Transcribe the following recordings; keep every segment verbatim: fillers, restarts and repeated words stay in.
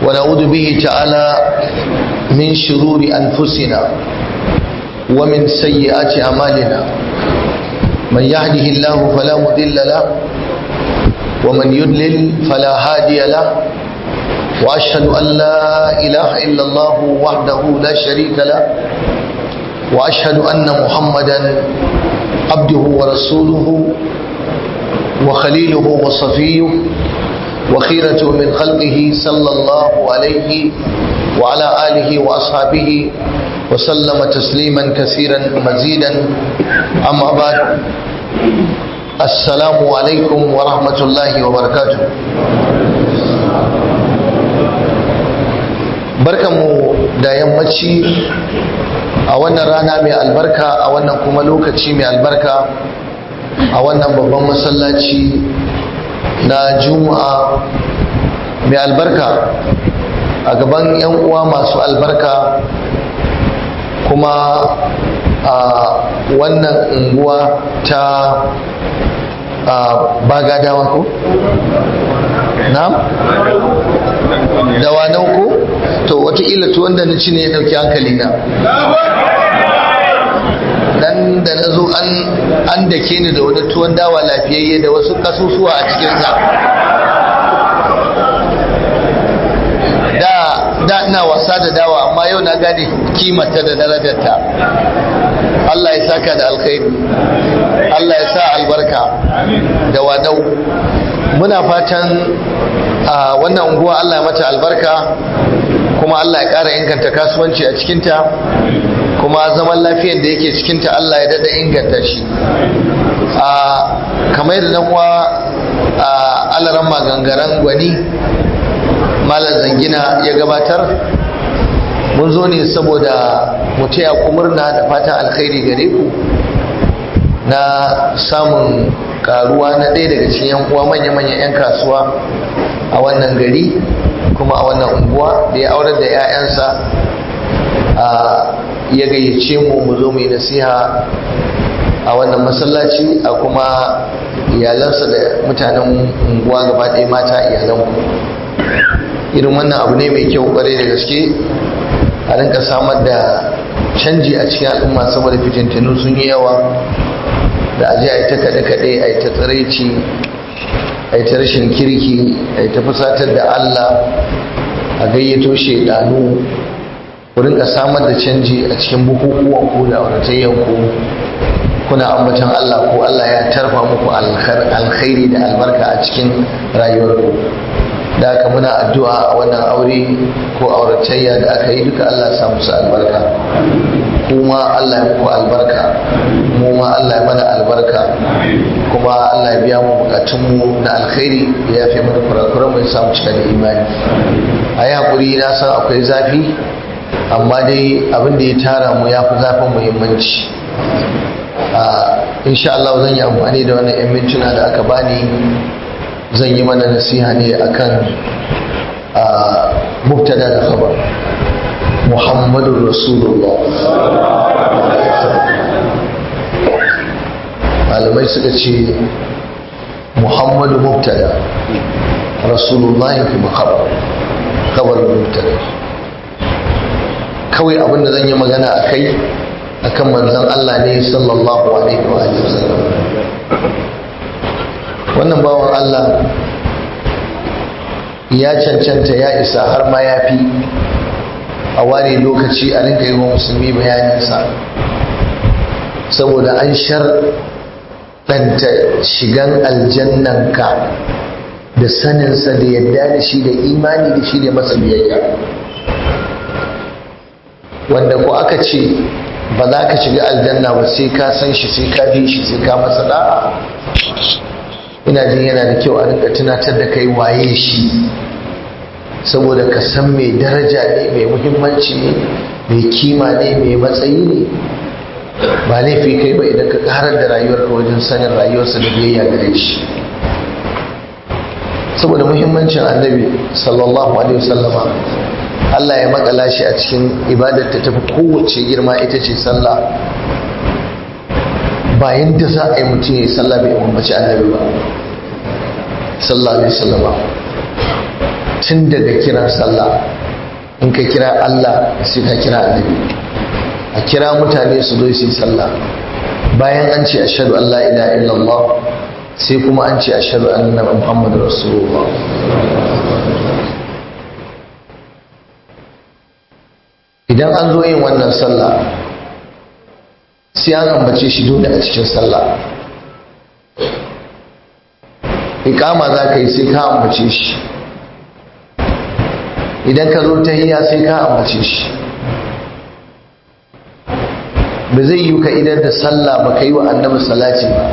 ونعوذ به تعالى من شرور أنفسنا ومن سيئات أعمالنا من يهده الله فلا مضل له ومن يضلل فلا هادي له وأشهد أن لا إله إلا الله وحده لا شريك له وأشهد أن محمدا عبده ورسوله وخليله وصفيه وخيرته من خلقه صلى الله عليه وعلى آله وأصحابه وسلم تسليما كثيرا مزيدا. أما بعد، السلام عليكم ورحمة الله وبركاته. barkanmu da yammaci a wannan rana mai albarka, a wannan kuma lokaci mai albarka, a wannan babban masallaci na juma'a mai albarka, a gaban yan uwa masu albarka, kuma a wannan unguwa ta bagadawa ko? na? dawanau ko? to wataƙila tuwon da na ci ne ya ɗauki hankali na dan da na zo an dake ni da wani tuwon dawa lafiyayye da wasu kasusuwa a cikinsa. da da ina wasa da dawa, amma yau na gane kimanta da darajarta. Allah ya saka da alkhairi, Allah ya sa albarka da wadau. Muna fatan a wannan unguwa Allah ya mata albarka, kuma Allah ya ƙara inganta kasuwanci a cikinta, kuma zaman lafiyar da yake cikinta Allah ya dada inganta shi. A kamar da nan uwa a alaran magangaren gwani Malam Zangina ya gabatar, mun zo ne saboda mu taya ku murna da fatan alkhairi gare ku na samun karuwa na ɗaya daga cikin yan uwa manya-manyan 'yan kasuwa a wannan gari kuma a wannan unguwa da ya aurar da 'ya'yansa. Ya gayyace mu mu zo mu yi nasiha a wannan masallaci, a kuma iyalansa da mutanen unguwa gaba ɗaya mata iyalanku. Irin wannan abu ne mai kyau kwarai da gaske, a rinka samar da canji a cikin al'umma saboda fitintinu sun yi yawa, da aje a yi ta kaɗe-kaɗe, a yi ta tsiraici, a yi ta rashin kirki, a yi ta fusatar da Allah, a gayyato shaidanu. Ku rinka samar da canji a cikin bukukuwan ku da auratayyan ku, kuna ambatan Allah ko Allah ya tarfa muku alkhairi da albarka a cikin rayuwar ku. Da haka muna addu'a a wannan aure ko auratayya da aka yi duka Allah ya sa musu albarka, kuma Allah ya muku albarka, mu ma Allah ya mana albarka, kuma Allah ya biya mu bukatunmu na alkhairi, ya yafe mana kurakuran mu ya samu cika da imani. A yi haƙuri, na san akwai zafi, amma dai abin da ya tara mu ya fi zafin muhimmanci. Insha Allah zan yi amfani da wannan 'yan mintuna da aka bani, zan yi mana nasiha ne akan mubtada da khabar. Muhammadur Rasulullah. Malamai suka ce Muhammadu mubtada, Rasulullah kuma khabar, khabar mubtada. Kawai abin da zan yi magana a kai akan manzon Allah ne sallallahu alaihi wa sallam. Wannan bawan Allah ya cancanta, ya isa, har ma ya fi a ware lokaci a rinka yi wa musulmi bayaninsa, saboda an sharɗanta shigan aljannanka da saninsa da yadda da shi da imani da shi da masa biyayya. Wanda ko aka ce ba za ka shiga aljanna ba sai ka san shi, sai ka bi shi, sai ka masa da'a. Ina jin yana da kyau a rinka tunatar da kai waye shi, saboda ka san mai daraja ne, mai muhimmanci ne, mai kima ne, mai matsayi ne. Ba laifi kai ba idan ka karar da rayuwarka wajen sanin rayuwarsa da biyayya gare shi. Saboda muhimmancin annabi sallallahu alaihi wasallama, Allah ya makala shi a cikin ibadar ta tafi kowace girma, ita ce sallah. Bayan da za a yi mutum ya yi sallah bai umarci annabi ba sallallahu alaihi wasallam. tun daga kiran sallah, in ka kira Allah sai ka kira annabi, a kira mutane su zo su yi sallah, bayan an ce ashhadu an la ilaha illallah sai kuma an ce ashhadu anna muhammadar rasulullah. Idan an zo yin wannan sallah sai an ambace shi dole a cikin sallah. Iqama za ka yi sai ka ambace shi, idan ka zo tahiyya sai ka ambace shi. ba zai yi ka idar da sallah ba ka yi wa annabi salati ba,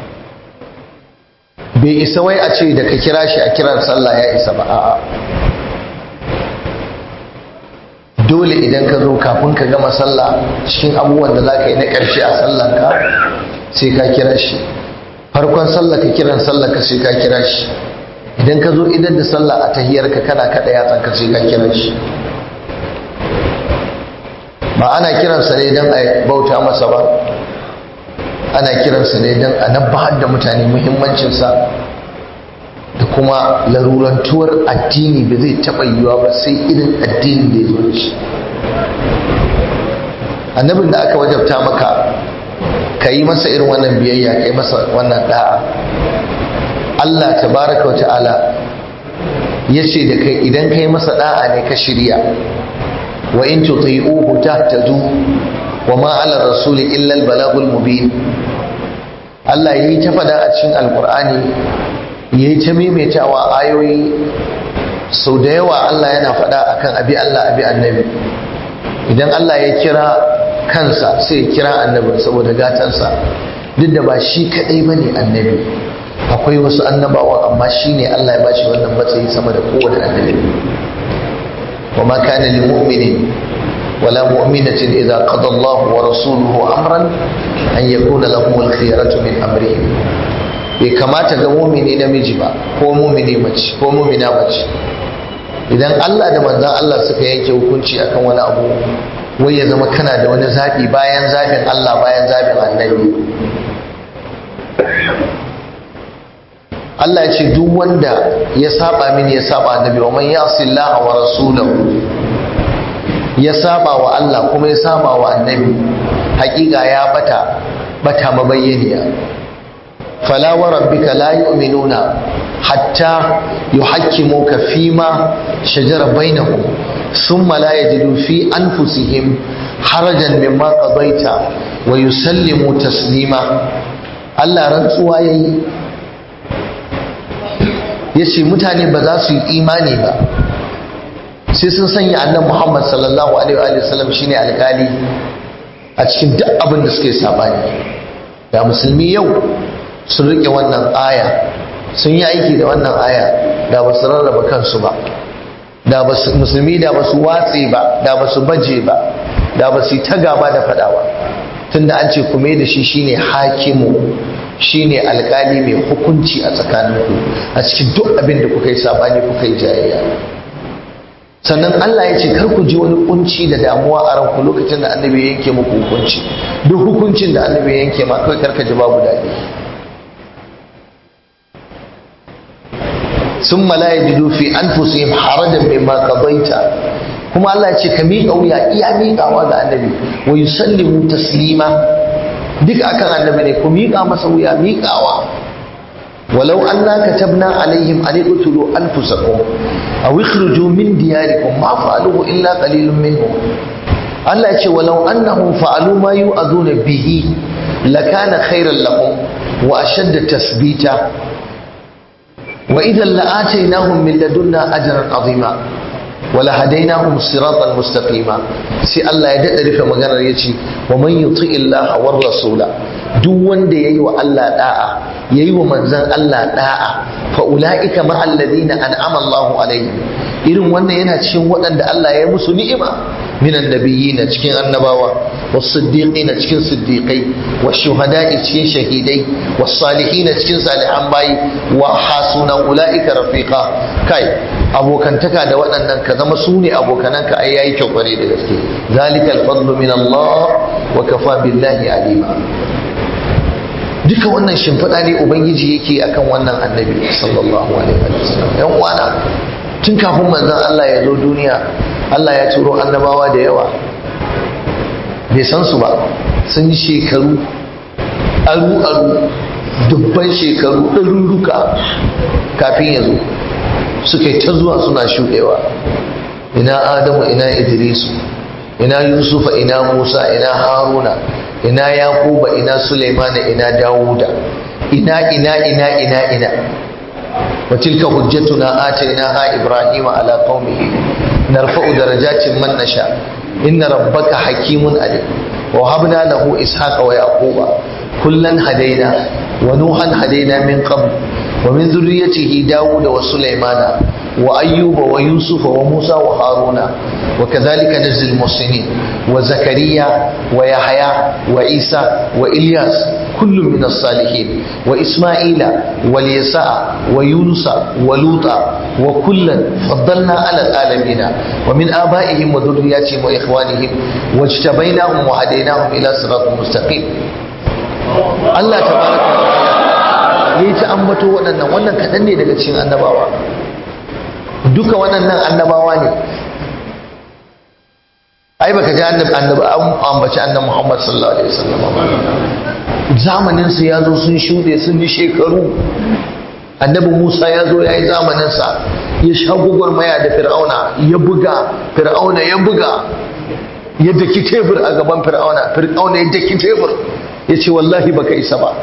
bai isa wai a ce da ka kira shi a kiran sallah ya isa ba, a'a dole idan ka zo kafin ka gama sallah cikin abubuwan da za ka yi na ƙarshe a sallanka sai ka kira shi, farkon sallah ka kiran sallah ka sai ka kira shi, idan ka zo idan da sallah a tahiyarka kana kaɗa yatsan ka sai ka kira shi. Ba ana kiransa ne don a bauta masa ba, ana kiransa ne don a nabbahar da mutane muhimmancinsa da kuma larurantuwar addini ba zai taɓa yiwuwa ba sai irin addinin da ya zo da shi. Annabin da aka wajabta maka ka yi masa irin wannan biyayya, ka yi masa wannan da'a, Allah tabaraka wa ta'ala ya ce da kai idan ka yi masa da'a ne ka shirya, wa in tuti'uhu tahtadu wa ma 'ala ar-rasuli illa al-balagul mubin. Allah yayi ta fada a cikin alqur'ani, yayi ta maimaitawa ayoyi sau da yawa. Allah yana fada akan abi Allah abi annabi. Idan Allah ya kira kansa sai ya kira annabi saboda gatansa, duk da ba shi kadai bane annabi, akwai wasu annabawa amma shine Allah ya bashi wannan matsayi sama da kowane annabi. وما كان لمؤمن ولا مؤمنة إذا قضى الله ورسوله أمرا أن يكون لهم الخيرة من أمرهم. bai kamata ga mumini namiji ba ko mumini mace ko mumina mace, idan Allah da manzon Allah suka yanke hukunci akan wani abu, wai ya zama kana da wani zaɓi bayan zaɓin Allah bayan zaɓin annabi. Allah ya ce duk wanda ya saba mini ya saba annabi, wa man ya'si Allah wa rasulahu, ya saba wa Allah kuma ya saba wa annabi, hakika ya bata bata mabayyaniya. fala wa rabbika la yu'minuna hatta yuhakkimuka fima shajara bainahum thumma la yajidu fi anfusihim harajan mimma qadaita wa yusallimu taslima. Allah rantsuwa yayi, ya ce mutane ba za su yi imani ba sai sun sanya annabi Muhammad sallallahu alaihi wa sallam shine alkali a cikin duk abin da suke sabani. Da musulmi yau sun rike wannan aya, sun yi aiki da wannan aya, da ba su rarraba kansu ba, da ba su musulmi da ba su watse ba, da ba su baje ba, da ba su yi ta gaba da fadawa, tunda an ce kuma da shi shine hakimu, shine alkali mai hukunci a tsakaninku a cikin duk abin da kuka yi sabani kuka yi jayayya. Sannan Allah ya ce kar ku ji wani kunci da damuwa a ranku lokacin da annabi ya yanke muku hukunci, duk hukuncin da annabi ya yanke ma kawai karka ji babu daɗi. summa la yajidu fi anfusihim harajan mimma qadaita, kuma Allah ya ce ka miƙa wuya iya miƙawa ga annabi, wa yusallimu taslima, duk akan annabi ne ku miƙa masa wuya miƙawa. walau anna katabna alaihim an iqtulu anfusakum aw ikhruju min diyarikum ma fa'aluhu illa qalilun minhum. Allah ya ce walau annahum fa'alu ma yu'aduna bihi lakana khairan lahum wa ashadda tasbita wa idhan la'atainahum min ladunna ajran 'azima wala hadainahum siratan mustaqima. sai Allah ya dada rufe maganar yace wa man yuti illaha war rasula, duk wanda yayi wa Allah da'a yayi wa manzon Allah da'a, fa ulaika ma alladhina an'ama Allahu alaihim, irin wannan yana cikin waɗanda Allah ya yi musu ni'ima, minan nabiyyin cikin annabawa, was siddiqin cikin siddiqai, was shuhada'i cikin shahidai, was salihin cikin salihan bayi, wa hasuna ulaika rafiqa. kai abokantaka da waɗannan ka zama su ne abokananka, ai yayi kyau kware da gaske. zalikal fadlu min Allah wa kafa billahi alima. duka wannan shimfiɗa ne ubangiji yake akan wannan annabi sallallahu alaihi wasallam. yan uwana, tun kafin manzon Allah ya zo duniya Allah ya turo annabawa da yawa bai san su ba, sun yi shekaru aru-aru dubban shekaru ɗaruruka kafin ya zo, suka yi ta zuwa suna shuɗewa. Ina Adamu, ina Idrisu, ina Yusufa, ina Musa, ina Haruna, ina Yakuba, ina Sulaimana, ina Dawuda, ina ina ina ina ina wa tilka hujjatuna atainaha Ibrahima ala qaumihi narfa'u darajatin man nasha inna rabbaka hakimun alim wa habna lahu ishaqa wa yaquba kullan hadaina wa nuhan hadaina min qabl wa min dhurriyyatihi Dawuda wa Sulaimana wa Ayyuba wa Yusufa wa Musa wa Haruna wa kadhalika najzi al-muhsinin wa Zakariya wa Yahya wa Isa wa Ilyas kullun min as-salihin wa Isma'ila wa Yasa wa Yunus wa Luta wa kullan faddalna 'ala al-alamin wa min aba'ihim wa dhurriyyatihim wa ikhwanihim wajtabainahum wa hadainahum ila siratin mustaqim. Allah tabaraka wa ta'ala yayi ta ambato waɗannan, wannan kaɗan ne daga cikin annabawa, duka waɗannan annabawa ne. Ai baka ji annabi annabi an ambaci annabi Muhammad sallallahu alaihi wasallam, zamanin su ya zo sun shuɗe sun yi shekaru. Annabi Musa ya zo ya yi zamanin sa, ya sha gwagwarmaya da Fir'auna, ya buga Fir'auna ya buga ya daki tebur a gaban Fir'auna, Fir'auna ya daki tebur, ya ce wallahi baka isa ba.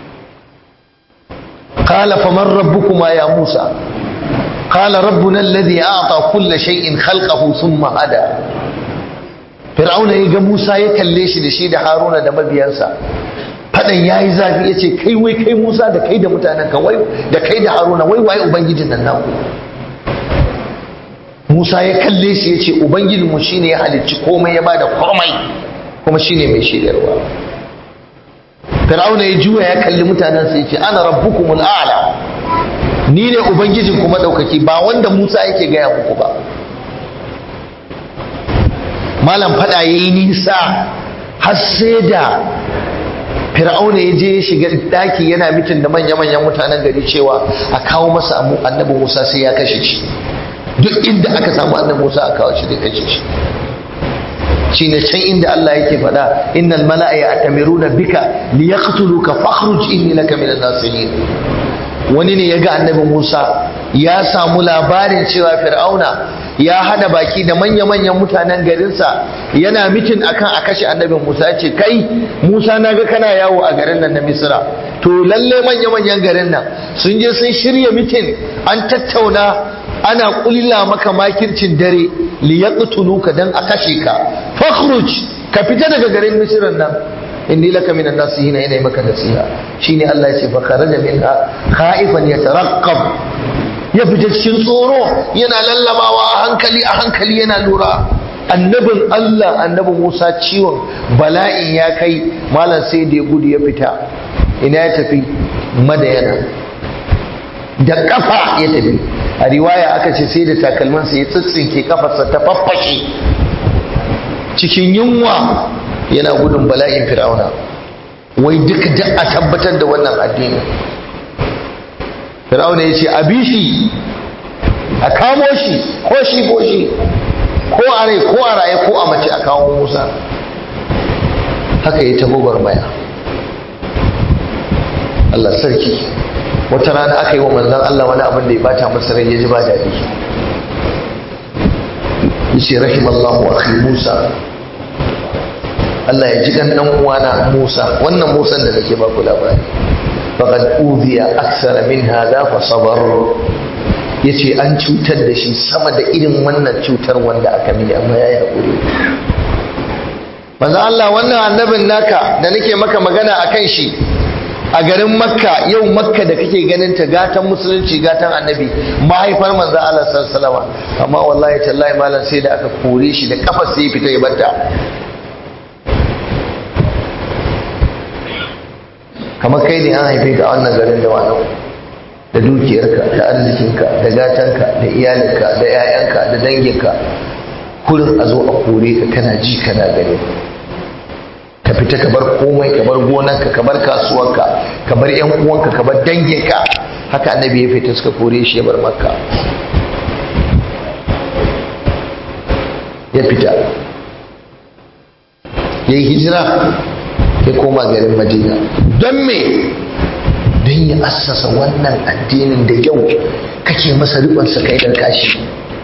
qala faman rabbukuma ya Musa qala rabbuna alladhi a'ta kulla shay'in khalqahu thumma hada. Fir'auna ya ga Musa ya kalle shi da shi da Haruna da mabiyansa, fadan yayi zafi, yace kai wai kai Musa da kai da mutanen ka wai da kai da Haruna wai waye ubangijin nan naku? Musa ya kalle shi yace ubangijinmu shine ya halicci komai ya bada komai kuma shine mai shiryarwa. Fir'auna ya juya ya kalli mutanen sa yace ana rabbukumul a'la, ni ne ubangijin kuma daukaki, ba wanda Musa yake gaya muku ba. Malam fada yayi nisa har sai da Fir'auna ya je ya shiga daki yana mitin da manya-manyan mutanen gari cewa a kawo masa annabi Musa sai ya kashe shi, duk inda aka samu annabi Musa a kawo shi da kashe shi. Shine can inda Allah yake faɗa innal mala'a ya'tamiruna bika liyaqtuluka fakhruj inni laka minan nasihin. Wani ne ya ga annabi Musa ya samu labarin cewa Fir'auna ya hada baki da manya-manyan mutanen garinsa yana mitin akan a kashe annabi Musa. Ya ce kai Musa, na ga kana yawo a garin nan na Misra, to lalle manya-manyan garin nan sun je sun shirya mitin, an tattauna ana kulla maka makircin dare liyaqtuluka dan a kashe ka, fakhruj ka fita daga garin Misran nan inni laka minan nasihin, ina maka nasiha. Shine Allah ya ce fa kharaja minha khaifan yataraqqab, ya fita cikin tsoro yana lallabawa a hankali a hankali yana lura. Annabin Allah annabi Musa ciwon bala'in ya kai malam sai da ya gudu ya fita. Ina ya tafi? Madayana, da kafa ya tafi. A riwaya aka ce sai da takalmansa ya tsitsinke kafarsa ta faffashe cikin yunwa yana gudun bala'in Fir'auna, wai duk da a tabbatar da wannan addini. Fir'auna ya ce a bi shi, a kamo shi, ko shi ko shi, ko a rai ko a raye ko a mace a kawo Musa. Haka ya ta gwagwarmaya. Allah sarki. Wata rana aka yi wa manzon Allah wani abin da ya bata masa rai, ya ji ba daɗi. Yace rahimallahu akhi Musa, Allah ya ji kan dan uwana Musa, wannan Musan da nake ba ku labari. Faqad udhiya akthara min hadha fa sabar. Yace an cutar da shi sama da irin wannan cutar wanda aka yi, amma yayi hakuri. Manzo Allah, wannan annabin naka da nake maka magana akan shi a garin Makka, yau Makka da kake ganin ta gatan musulunci, gatan annabi, mahaifar manzo Allah sallallahu alaihi wasallam, amma wallahi tallahi malam sai da aka kore shi da kafar sai fita ya barta. Kamar kai ne an haife ka a wannan garin da wani, da dukiyarka da arzikinka da gatanka da iyalinka da 'ya'yanka da danginka, kurin a zo a kore ka kana ji kana gani, ka fita ka bar komai, ka bar gonarka, ka bar kasuwarka, ka bar 'yan uwanka, ka bar danginka. Haka annabi ya fita suka kore shi ya bar Makka. ya fita ya yi hijira ya koma garin Madina. Don me? Don ya assasa wannan addinin da yau kake masa riƙonsa kai da kashi.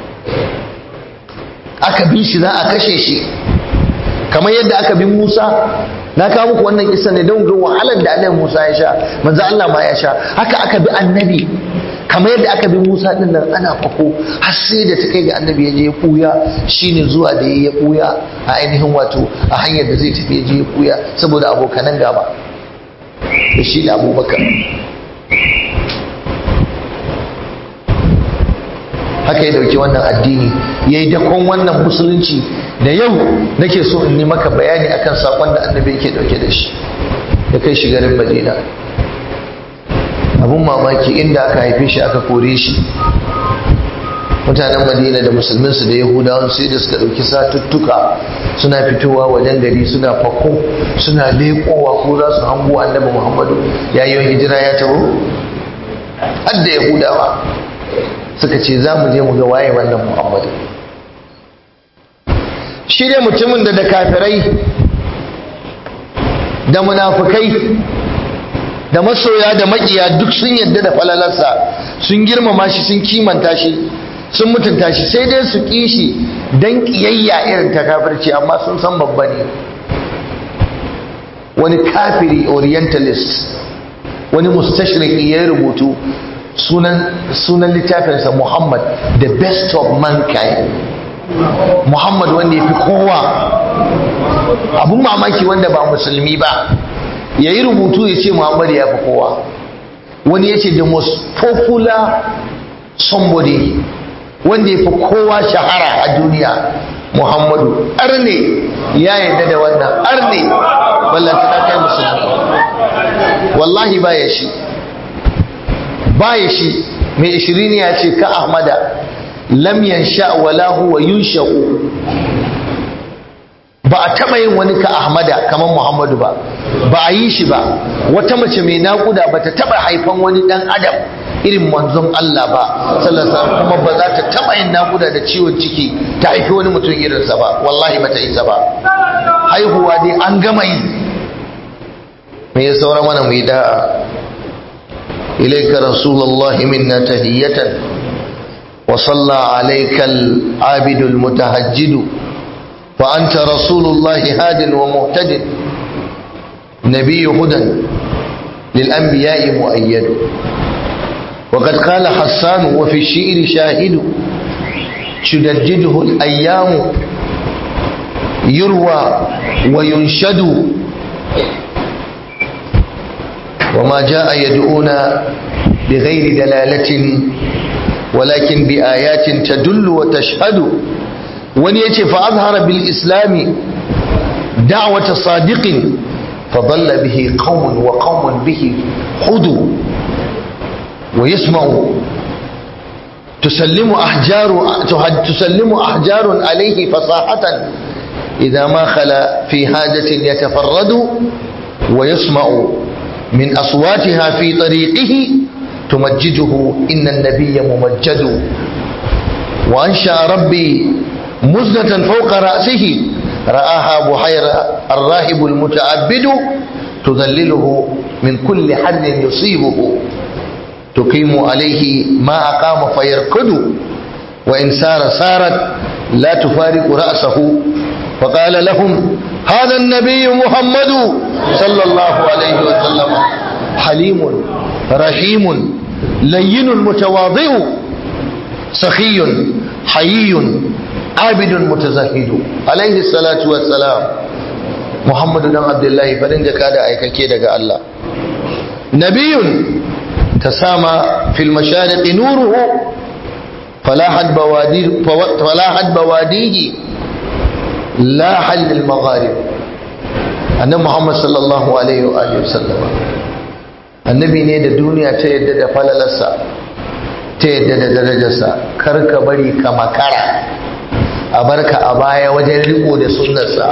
Aka bi shi za a kashe shi kamar yadda aka bi Musa. Na kawo muku wannan kissa ne don ga wahalar da Annabi Musa ya sha, manzo Allah ma ya sha. Haka aka bi Annabi kamar yadda aka bi Musa din nan, ana fako har sai da ta kai ga Annabi ya je ya kuya. Shine zuwa da ya kuya a ainihin wato a hanyar da zai tafi ya je ya kuya saboda abokanan gaba da shi da Abubakar. Haka ya dauki wannan addini, ya yi dakon wannan musulunci da yau nake so in yi maka bayani akan sakon da Annabi yake dauke da shi, ya kai shi garin Madina. Abun mamaki, inda aka haife shi aka kore shi, mutanen Madina da musulminsu da Yahudawan sai da suka dauki satuttuka suna fitowa wajen gari, suna fako, suna leƙowa ko za su hango Annabi Muhammadu ya yi hijira ya taho. Har da Yahudawa suka ce za mu je mu ga waye wannan Muhammadu. Shi ne mutumin da da kafirai da munafukai da masoya da makiya duk sun yadda da falalarsa, sun girmama shi, sun kimanta shi, sun mutunta shi, sai dai su ƙi shi don ƙiyayya irin ta kafirci, amma sun san babba ne. Wani kafiri orientalist, wani mustashriki ya rubutu sunan sunan littafinsa Muhammad, the best of mankind. Muhammad wanda ya fi kowa. Abun mamaki wanda ba musulmi ba ya yi rubutu ya ce Muhammad ya fi kowa. Wani ya ce the most popular somebody, wanda ya fi kowa shahara a duniya, Muhammadu. Arne ya yarda da wannan, arne ballanta ta kai musulmi. Wallahi ba ya shi baya shi. mai ishirini ya ce ka Ahmada lam yansha wala huwa yunsha'u. Ba a taɓa yin wani ka Ahmada kamar Muhammadu ba, ba a yi shi ba. Wata mace mai naƙuda ba ta taɓa haifan wani ɗan adam irin manzon Allah ba sallallahu alaihi, kuma ba za ta taɓa yin naƙuda da ciwon ciki ta haifi wani mutum irinsa ba. Wallahi ba ta isa ba. Haihuwa dai an gama yi. Me ya saura mana mu yi da'a. إليك رسول الله منا تهية وصلى عليك العابد المتهجد وأنت رسول الله هاد ومهتد نبي هدى للأنبياء مؤيد. وقد قال حسان وفي الشعر شاهد تدجده الأيام يروى وينشد وما جاء يدعونا بغير دلالة ولكن بآيات تدل وتشهد. ونيتي فأظهر بالإسلام دعوة صادق فضل به قوم وقوم به حدوا. ويسمع تسلم أحجار تسلم أحجار عليه فصاحة إذا ما خلا في حاجة يتفرد. ويسمع من أصواتها في طريقه تمجده إن النبي ممجد. وأنشأ ربي مزنة فوق رأسه رآها بحيرة الراهب المتعبد تذلله من كل حد يصيبه. تقيم عليه ما أقام فيركض وإن سار سارت لا تفارق رأسه. فقال لهم هذا النبي محمد صلى الله عليه وسلم حليم رحيم لين متواضع سخي حيي عابد متزهد عليه الصلاة والسلام. محمد بن عبد الله فلن جكادا أيكاكي دغا الله. نبي تسامى في المشارق نوره فلاحت بواديه فلاحت بواديه لا حل المغارب. annabi Muhammad sallallahu alaihi wa alihi wasallam annabi ne da duniya ta yadda da falalarsa, ta yadda da darajarsa. Kar ka bari ka makara a barka a baya wajen riko da sunnarsa.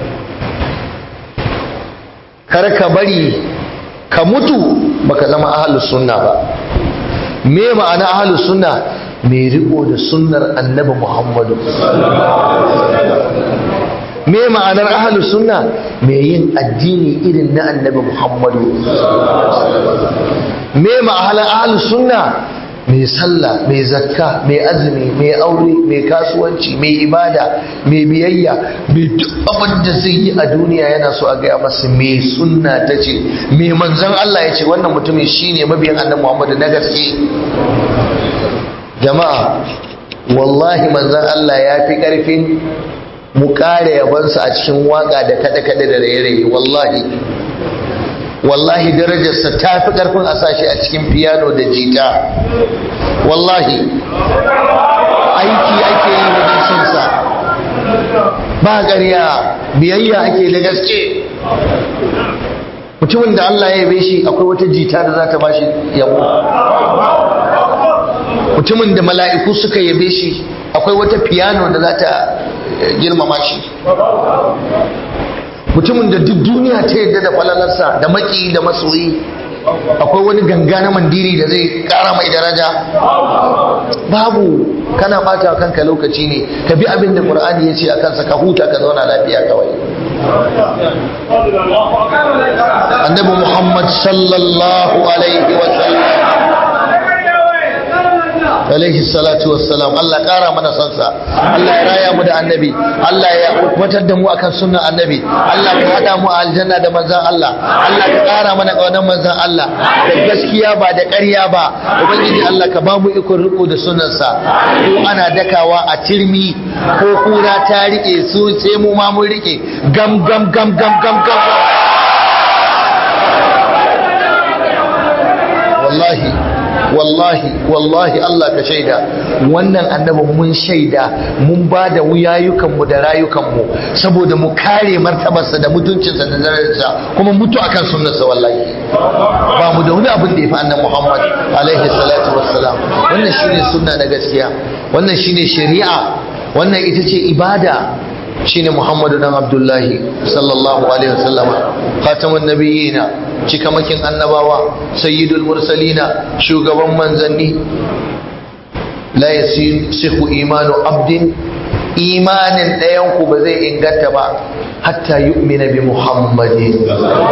Kar ka bari ka mutu baka zama ahlus sunna ba. Me ma'ana ahlus sunna? mai riko da sunnar annabi Muhammadu. Me ma'anar ahlus sunna? Mai yin addini irin na annabi Muhammadu. Me ma'anar ahlus sunna? Mai sallah, mai zakka, mai azumi, mai aure, mai kasuwanci, mai ibada, mai biyayya, mai duk abin da zai yi a duniya yana so a gaya masa mai sunna ta ce, mai manzon Allah ya ce. Wannan mutumin shine mabiyan annabi Muhammadu na gaske. Jama'a, wallahi manzon Allah ya fi karfin mu kare yabansa a cikin waka da kada-kada da raye-raye. Wallahi wallahi darajarsa ta fi karfin a sashi a cikin piano da jita. Wallahi aiki ake yi wajen sansa, ba ƙarya, biyayya ake da gaske. Mutumin da Allah ya yabe shi akwai wata jita da za ta ba shi yabo. Mutumin da mala'iku suka yabe shi akwai wata piano da za ta girmama shi. Mutumin da duk duniya ta yadda da falalarsa da maki da masoyi akwai wani ganga na mandiri da zai kara mai daraja. Babu. Kana bata kanka lokaci ne, ka bi abin da Qur'ani ya ce a kansa, ka huta, ka zauna lafiya kawai. Annabi Muhammad sallallahu alaihi wa sallam alaihi salatu wassalam, Allah kara mana sansa, Allah ya raya mu da annabi, Allah ya watar da mu akan sunnan annabi, Allah ka hada mu a aljanna da manzon Allah, Allah ka kara mana kaunar manzon Allah da gaskiya ba da ƙarya ba. Ubangiji Allah ka ba mu ikon riko da sunnansa, ko ana dakawa a tirmi ko kura ta rike su sai mu ma mun rike gam gam gam gam gam gam. Wallahi wallahi wallahi Allah ka shaida wannan annabin mun shaida mun ba da wuyayukanmu da rayukanmu saboda mu kare martabarsa da mutuncinsa da darajarsa kuma mutu akan sunnarsa. Wallahi ba mu da wani abin da ya fi annabi Muhammad alaihi salatu wassalam. Wannan shine sunna na gaskiya, wannan shine shari'a, wannan ita ce ibada. Shine Muhammadu dan Abdullahi sallallahu alaihi wasallam, khatamun nabiyina, cikamakin annabawa, sayyidul mursalina, shugaban manzanni. La yasihu imanu abdin, imanin ɗayan ku ba zai inganta ba hatta yu'mina bi Muhammadin,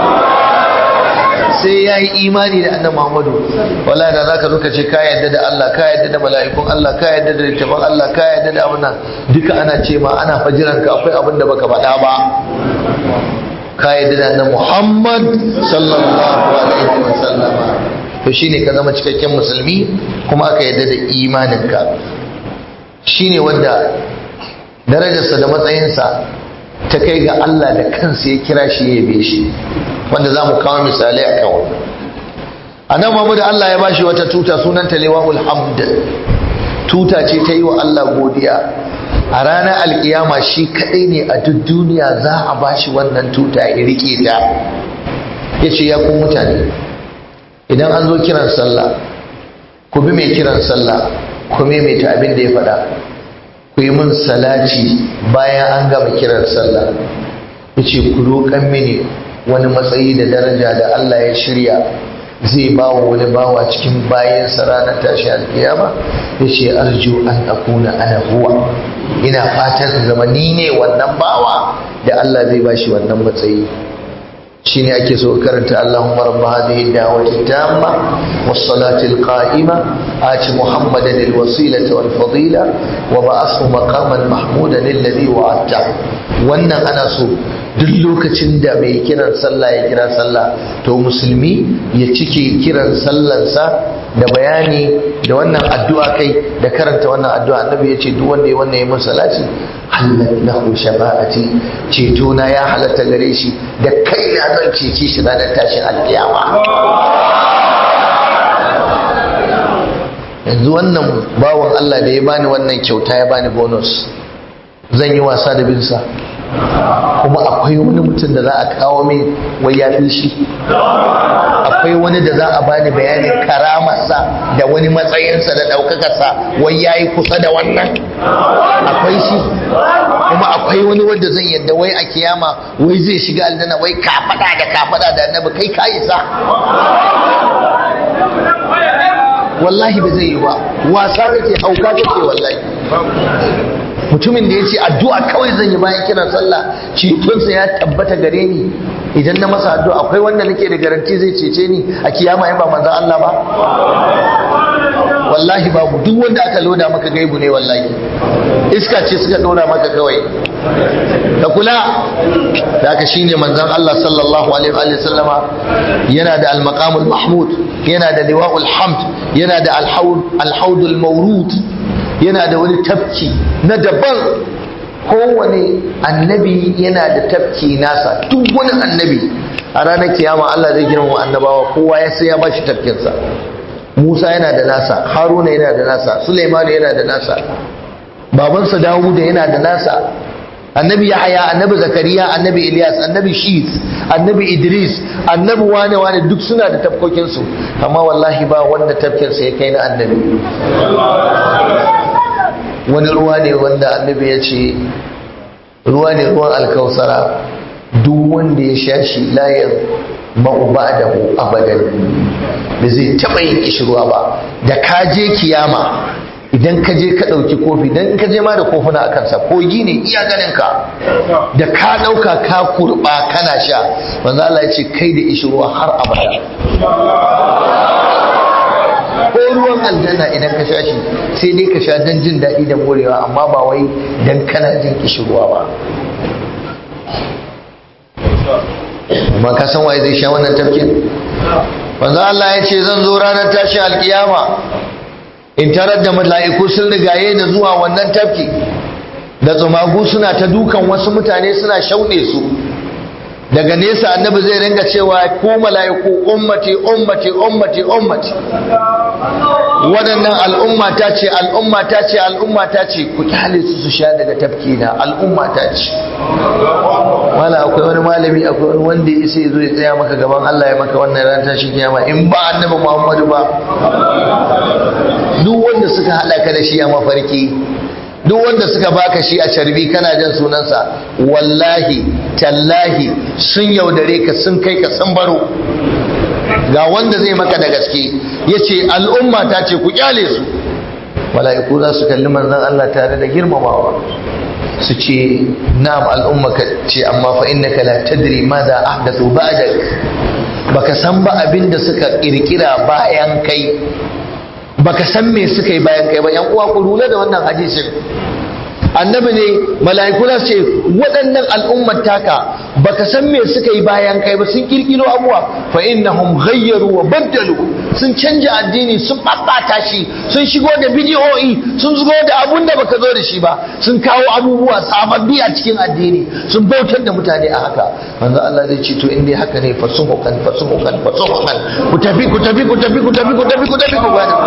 sai ya yi imani da annabi Muhammadu. Wallahi da zaka zo ka ce ka yadda da Allah, ka yadda da mala'ikun Allah, ka yadda da littafin Allah, ka yadda da abin nan, duka ana ce ma ana fajiran ka akwai abin da baka faɗa ba. Ka yadda da annabi Muhammad sallallahu alaihi wa sallam, to shine ka zama cikakken musulmi kuma aka yadda da imaninka. Shine wanda darajarsa da matsayinsa ta kai ga Allah da kansa ya kira shi ya yabe shi, wanda za mu kawo misalai a kan wannan. Annabi Muhammad Allah ya bashi wata tuta sunanta liwa'ul hamd. Tuta ce ta yi wa Allah godiya. A ranar alkiyama shi kadai ne a duk duniya za a bashi wannan tuta ya rike ta. Yace ya ku mutane, idan an zo kiran sallah ku bi mai kiran sallah, ku maimaita abin da ya faɗa, ku yi mun salati bayan an gama kiran sallah. Yace ku roƙan mini wani matsayi da daraja da Allah ya shirya zai bawa wani bawa cikin bayansa ranar tashi alkiyama. Yace arju an akuna ana huwa, ina fatan zama ni ne wannan bawa da Allah zai bashi wannan matsayi. shine ake so karanta Allahumma rabb hadhihi ad-da'wati at-tamma was-salati al-qa'ima ati Muhammadan al-wasilata wal-fadila wa ba'athu maqaman mahmudan alladhi wa'adta. Wannan ana so duk lokacin da mai kiran sallah ya kira sallah to musulmi ya cike kiran sallansa da bayani da wannan addu'a kai da karanta wannan addu'a. Annabi ya ce duk wanda ya wannan ya mun salati halat lahu shafa'ati, ceto na ya halatta gare shi da kaina zan cece shi ranar tashin alkiyama. Yanzu wannan bawan Allah da ya bani wannan kyauta, ya bani bonus, zan yi wasa da binsa? Kuma akwai wani mutum da za a kawo min wai ya fi shi? Akwai wani da za a bani bayanin karamarsa da wani matsayinsa da ɗaukakarsa wai ya yi kusa da wannan? Akwai shi? Kuma akwai wani wanda zan yadda wai a kiyama wai zai shiga aljanna wai kafada da kafada da annabi? Kai ka isa? wallahi ba zai yi ba, wasa kake, hauka kake wallahi. Mutumin da ya ce addu'a kawai zan yi bayan kiran sallah cetonsa ya tabbata gare ni, idan na masa addu'a akwai wanda nake da garanti zai cece ni a kiyama in ba manzon Allah ba? Wallahi babu. Duk wanda aka loda maka gaibu ne wallahi, iska ce suka dora maka kawai. Da kula da aka shine manzon Allah sallallahu alaihi wa sallama yana da al-maqamul mahmud, yana da liwa'ul hamd, yana da al-haudul mawrud, yana da wani tafki na daban. Kowane annabi yana da tafki nasa. Duk wani annabi a ranar kiyama Allah zai girmama annabawa, kowa ya sai ya bashi tafkinsa. Musa yana da nasa, Haruna yana da nasa, Sulaiman yana da nasa, babansa Dawuda yana da nasa, annabi Yahaya, annabi Zakariya, annabi Ilyas, annabi Shis, annabi Idris, annabi wane wane duk suna da tafkokinsu, amma wallahi ba wanda tafkinsa ya kai na annabi. Wani ruwa ne wanda annabi ya ce ruwa ne ruwan alkausara, duk wanda ya sha shi layar ma'u ba'dahu abadan, da zai taɓa yin kishirwa ba. Da ka je kiyama, idan ka je ka ɗauki kofi, dan ka je ma da kofuna a kansa, kogi ne iya ganin ka, da ka ɗauka ka kurɓa kana sha, manzo Allah ya ce kai da kishirwa har abada. Ko ruwan aljanna idan ka sha shi sai dai ka sha don jin daɗi da morewa, amma ba wai don kana jin kishirwa ba. amma ka san waye zai sha wannan tafkin? manzo Allah ya ce zan zo ranar tashin alkiyama in tarar da mala'iku sun rigaye ni zuwa wannan tafki, da tsumagu suna ta dukan wasu mutane suna shauɗe su. Daga nesa annabi zai ringa cewa ko mala'iku ummati ummati ummati ummati, waɗannan al'umma ta ce al'umma ta ce al'umma ta ce, ku kyale su su sha daga tafki na, al'umma ta ce. Wala akwai wani malami, akwai wani wanda ya sai zo ya tsaya maka gaban Allah ya maka wannan ran tashi kiyama in ba annabi Muhammadu ba? Duk wanda suka hada ka da shi a mafarki, duk wanda suka baka shi a carbi kana jin sunansa, wallahi tallahi sun yaudare ka, sun kai ka sun baro. Ga wanda zai maka da gaske yace al'umma ta ce ku kyale su, mala'iku za su kalli manzon Allah tare da girmamawa su ce na'am al'umma ka ce, amma fa innaka la tadri madha ahdathu ba'dak, baka san ba abinda suka kirkira bayan kai, baka san me suka yi bayan kai ba. Yan uwa ku lura da wannan hadisin, annabi ne, mala'iku za su ce waɗannan al'ummar taka baka san me suka yi bayan kai ba, sun kirkiro abuwa, fa innahum ghayyaru wa baddalu, sun canja addini, sun babbata shi, sun shigo da bidiyoyi, sun shigo da abun da baka zo da shi ba, sun kawo abubuwa sababbi a cikin addini, sun bautar da mutane a haka. manzo Allah zai ce to in dai haka ne fasumukan fasumukan fasumukan, ku tafi ku tafi ku tafi ku tafi ku tafi ku tafi ku gane.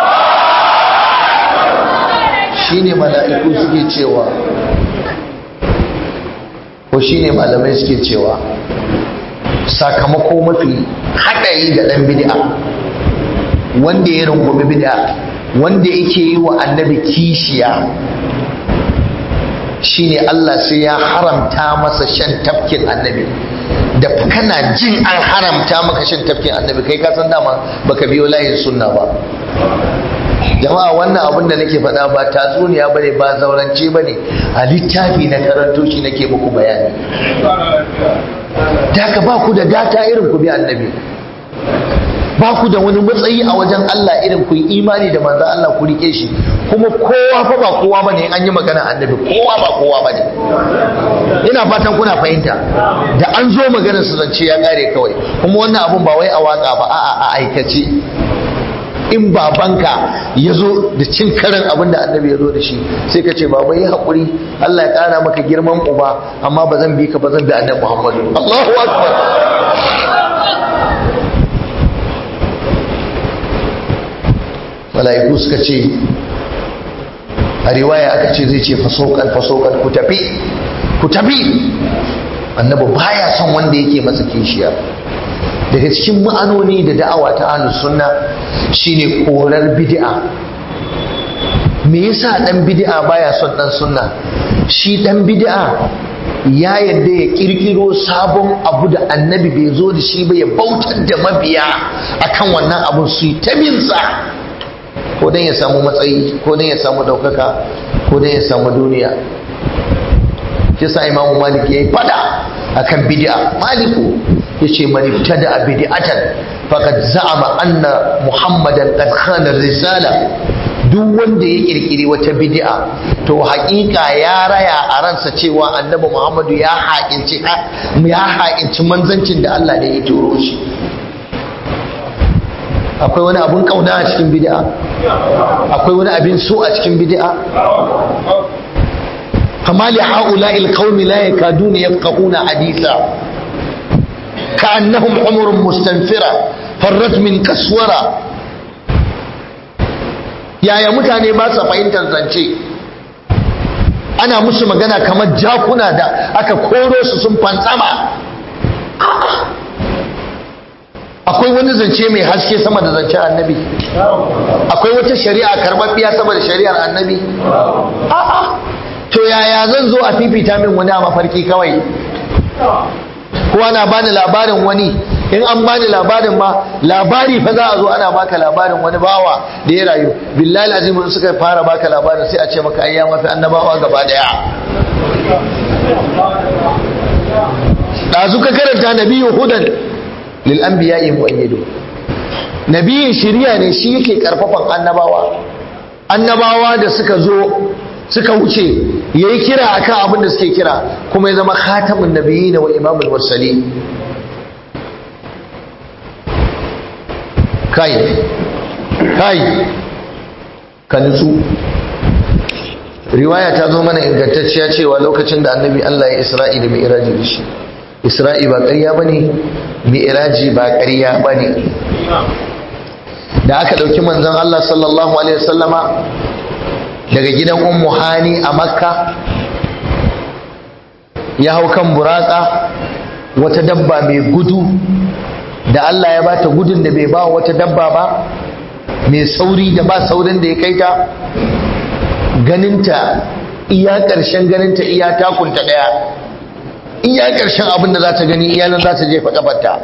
Shine mala'iku suke cewa, ko shine malamai suke cewa, sakamako mafi haɗari ga ɗan bid'a, wanda ya rungumi bid'a, wanda yake yi wa annabi kishiya, shine Allah sai ya haramta masa shan tafkin annabi. Da kana jin an haramta maka shan tafkin annabi, kai ka san dama baka biyo layin sunna ba. Jama'a wannan abin da nake faɗa ba tatsuniya bane, ba zaurance bane, a littafi na karanto shi nake muku bayani. Da ka ba ku da gata irin ku bi annabi, ba ku da wani matsayi a wajen Allah irin ku yi imani da manzo Allah ku rike shi. Kuma kowa fa ba kowa bane, an yi magana annabi kowa ba kowa bane. Ina fatan kuna fahimta. Da an zo maganar su zance ya kare kawai. Kuma wannan abun ba wai a waka ba, a'a a aikace. In babanka ya zo da cin karin abin da annabi ya zo da shi, sai ka ce baba yi haƙuri, Allah ya ƙara maka girman uba, amma ba zan bi ka ba, zan bi annabi Muhammadu. Allahu akbar. Mala'iku suka ce, a riwaya aka ce zai ce fasokan fasokan, ku tafi ku tafi. Annabi baya son wanda yake masa kishiya. Daga cikin ma'anoni da da'awa ta ahlus sunna shine korar bid'a. Me yasa dan bid'a baya son dan sunna? Shi dan bid'a ya yadda ya kirkiro sabon abu da annabi bai zo da shi ba, ya bautar da mabiya akan wannan abun su yi ta bin sa. ko dan ya samu matsayi ko dan ya samu daukaka ko dan ya samu duniya. Kisa Imam Malik yayi fada akan bid'a. Maliku yace man ibtada bid'atan faqad za'ama anna Muhammadan qad khana risala. Duk wanda ya kirkiri wata bid'a to haƙiƙa ya raya a ransa cewa Annabi Muhammadu ya haƙinci ya haƙinci manzancin da Allah ne ya turo shi. Akwai wani abun kauna a cikin bid'a? Akwai wani abin so a cikin bid'a? فما لهؤلاء القوم لا يكادون يفقهون حديثا كأنهم حمر مستنفرة فرت من كسورة. yaya mutane ba su fahimtar zance, ana musu magana kamar jakuna da aka koro su sun fantsama. Akwai wani zance mai haske sama da zancen annabi? Akwai wata shari'a karbabbiya sama da shari'ar annabi? A'a. To yaya zan zo a fifita min wani a mafarki kawai? Ko ana bani labarin wani, in an bani labarin ma labari fa za a zo ana baka labarin wani bawa da ya rayu, billahi azim in suka fara baka labarin sai a ce maka ayya mafi annabawa gaba daya. Dazu ka karanta nabiyyu hudan lil anbiya'i mu'ayyidu. Nabiyin shiriya ne, shi yake karfafan annabawa. Annabawa da suka zo suka wuce yayi kira akan abin da suke kira, kuma ya zama khatamun nabiyyin wa imamul mursalin. kai kai ka nutsu. Riwaya ta zo mana ingantacciya cewa lokacin da annabi Allah ya Isra'i da Mi'raji da shi, Isra'i ba ƙarya bane, Mi'raji ba ƙarya bane. Da aka dauki manzon Allah sallallahu alaihi wasallama daga gidan Ummu Hani a Makka, ya hau kan buraka, wata dabba mai gudu da Allah ya bata gudun da bai ba wata dabba ba, mai sauri da ba saurin da ya kai ta. Ganinta iya ƙarshen ganinta iya takunta ɗaya, iya ƙarshen abin da za ta gani iya nan za ta jefa ƙafarta.